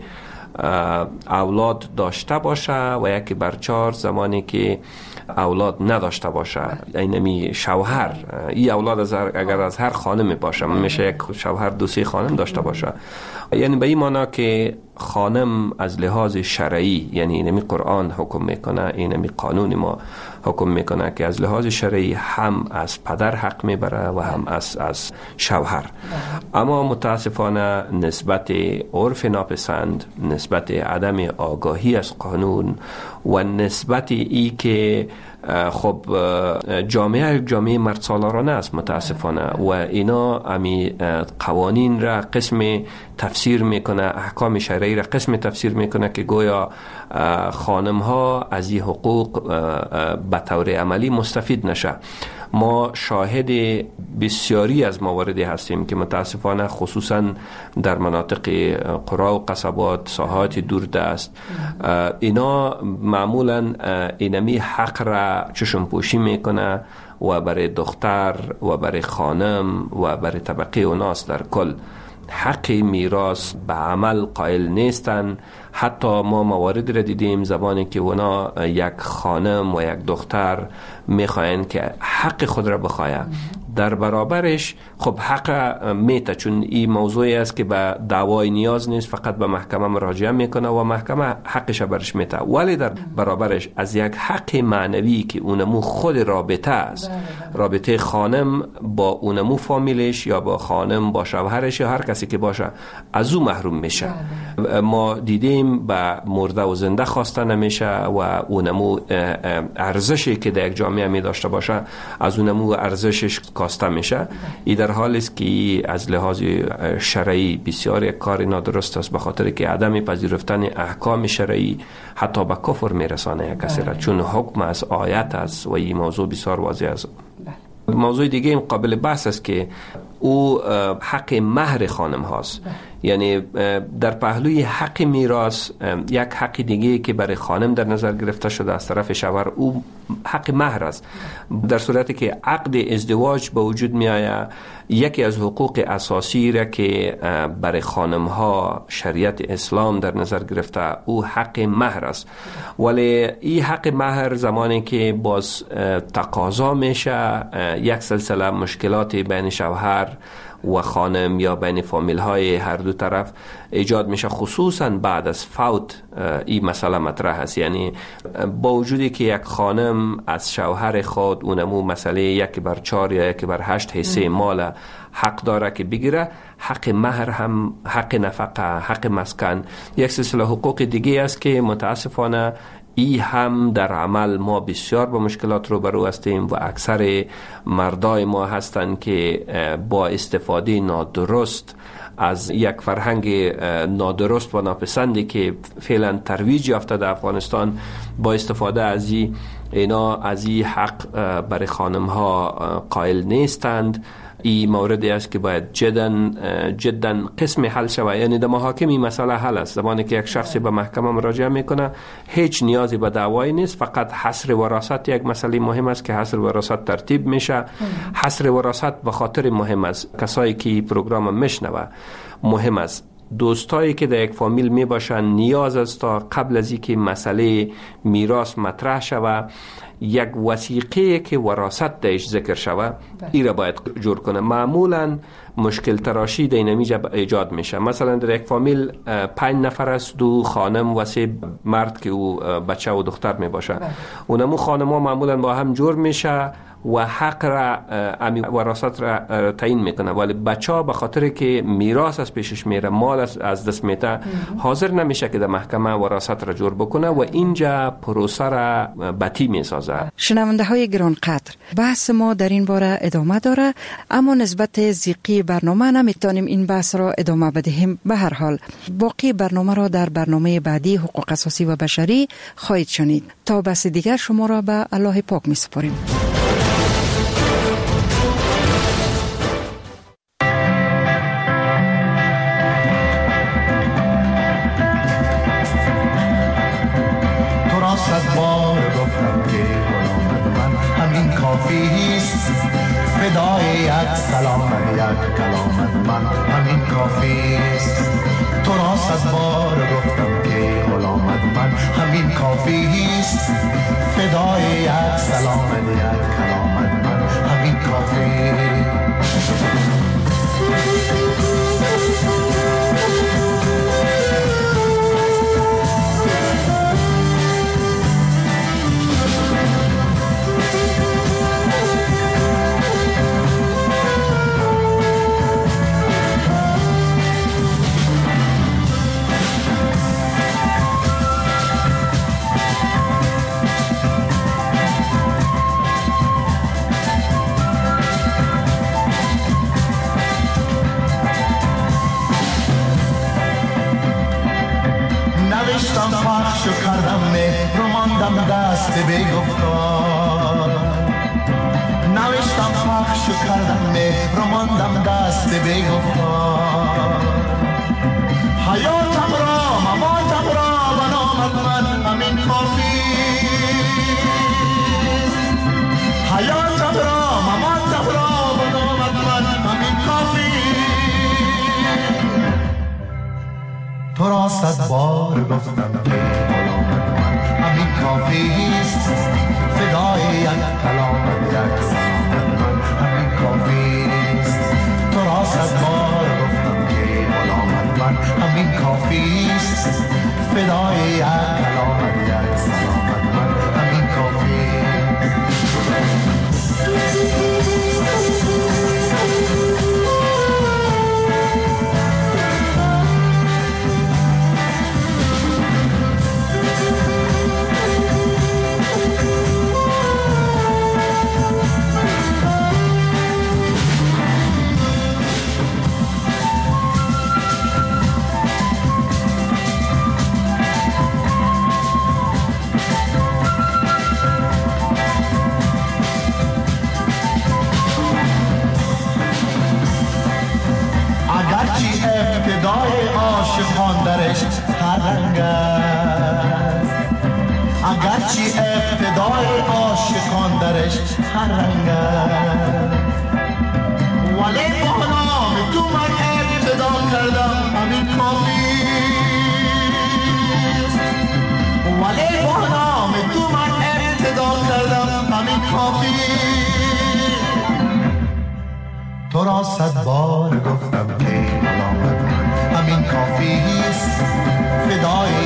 Speaker 20: اولاد داشته باشه و یکی بر چار زمانی که اولاد نداشته باشه. اینمی شوهر، این اولاد از اگر از هر خانم باشه، میشه یک شوهر دو سه خانم داشته باشه. یعنی به این معنی که خانم از لحاظ شرعی، یعنی اینمی قرآن حکم میکنه، اینمی قانون ما حکم میکنه که از لحاظ شرعی هم از پدر حق میبره و هم از از شوهر. اما متاسفانه نسبت عرف ناپسند، نسبت عدم آگاهی از قانون و نسبت ای که خب جامعه جامعه مرد سالارانه است متاسفانه، و اینا امی قوانین را قسم تفسیر میکنه، احکام شرعی را قسم تفسیر میکنه که گویا خانم ها از این حقوق به طور عملی مستفید نشه. ما شاهد بسیاری از مواردی هستیم که متاسفانه خصوصا در مناطق قرا و قصبات، ساحات دوردست، اینا معمولا اینمی حق را چشم پوشی میکنه و برای دختر و برای خانم و برای طبقه اوناس در کل حق میراث به عمل قائل نیستن. حتی ما موارد را دیدیم زمانی که اونا یک خانم و یک دختر میخواین که حق خود را بخواید، در برابرش خب حق میته، چون این موضوعی است که به دعوای نیاز نیست، فقط به محکمه مراجعه میکنه و محکمه حقش برش میته، ولی در برابرش از یک حق معنوی که اونمو خود رابطه است، رابطه خانم با اونمو فامیلش یا با خانم با شوهرش یا هر کسی که باشه، از او محروم میشه. ما دیدیم به مرده و زنده خواسته نمیشه و اونمو ارزشی که در یک جامعه می داشته باشه از اونمو ارزشش کاسته میشه. این در حالی است که از لحاظ شرعی بسیار یک کار نادرست است، به خاطر که عدم پذیرفتن احکام شرعی حتی به کفر میرسانه کسی را، چون حکم از آیت است و این موضوع بسیار واضح است. موضوع دیگه این قابل بحث است که او حق مهر خانم هاست. یعنی در پهلوی حق میراث یک حق دیگه که برای خانم در نظر گرفته شده از طرف شوهر، او حق مهر است. در صورتی که عقد ازدواج به وجود می آید، یکی از حقوق اساسی را که برای خانم ها شریعت اسلام در نظر گرفته او حق مهر است. ولی این حق مهر زمانی که باز تقاضا میشه، یک سلسله مشکلات بین شوهر و خانم یا بین فامیل های هر دو طرف ایجاد میشه، خصوصا بعد از فوت این مسئله مطرح است. یعنی با وجودی که یک خانم از شوهر خود اونمو مسئله یک بر چار یا یک بر هشت حصه مال حق داره که بگیره، حق مهر هم، حق نفقه، حق مسکن، یک سلسله حقوق دیگه است که متاسفانه ای هم در عمل ما بسیار با مشکلات رو برو هستیم و اکثر مردای ما هستند که با استفاده نادرست از یک فرهنگ نادرست و ناپسندی که فعلا ترویج یافته در افغانستان، با استفاده از این اینا از این حق برای خانم ها قائل نیستند. این موردی است که باید جدا جدا قسم حل شود. یعنی در محاکم این مسئله حل است. زمانی که یک شخصی به محکمه مراجعه میکنه هیچ نیازی به دعوایی نیست، فقط حصر وراثت یک مسئله مهم است که حصر وراثت ترتیب میشه. حصر وراثت به خاطر مهم است، کسایی که پروگرام میشنوه مهم است، دوستایی که در یک فامیل می باشن نیاز است تا قبل از اینکه مسئله میراث مطرح شود یک وثیقه که وراثت درش ذکر شود ای را باید جور کنه. معمولا مشکل تراشی در اینجا ایجاد میشه. مثلا در یک فامیل پنج نفر است، دو خانم و سه مرد که او بچه و دختر می باشه، اونمو خانم ها معمولا با هم جور میشه و حق را امی وراثت را تعیین میکنه، ولی بچه ها به خاطر که میراث از پیشش میره، مال از دست میته، حاضر نمیشه که در محکمه وراثت را جور بکنه و اینجا پروسه را بطی میسازه.
Speaker 15: شنونده های گرانقدر، بحث ما در این باره ادامه داره، اما نسبت زیقی برنامه نمیتونیم این بحث را ادامه بدهیم. به هر حال باقی برنامه را در برنامه بعدی حقوق اساسی و بشری خواهید شنید. تا بحث دیگر شما را به الله پاک میسپاریم.
Speaker 2: فدای یک سلام یک کلامت من همین کافی است. تو را صد بار گفتم که غلامت من همین کافی است. فدای یک سلام یک کلامت من همین کافی پخش کردم مهر رو ماندم دست بی گفتار، نوشتم کردم مهر و ماندم دست بگفتار حیاتم را مماتم را بنامد من همین کافی حیاتم را مماتم را بنامد من همین کافی تو را صد بار گفتم که بنامد من همین کافی است فدای یک کلام یک سلام من همین کافی است تو را صد بار گفتم که غلامت من همین کافی است فدای یک کلام یک سلام من همین کافی ابتدای عاشقان درش هر رنگ است اگرچه ابتدای عاشقان درش هر رنگ است ولی با نام تو من ابتدا کردم همین کافی ولی با نام تو من ابتدا کردم همین کافی تو را صد بار گفتم که غلامت من همین کافی است فدای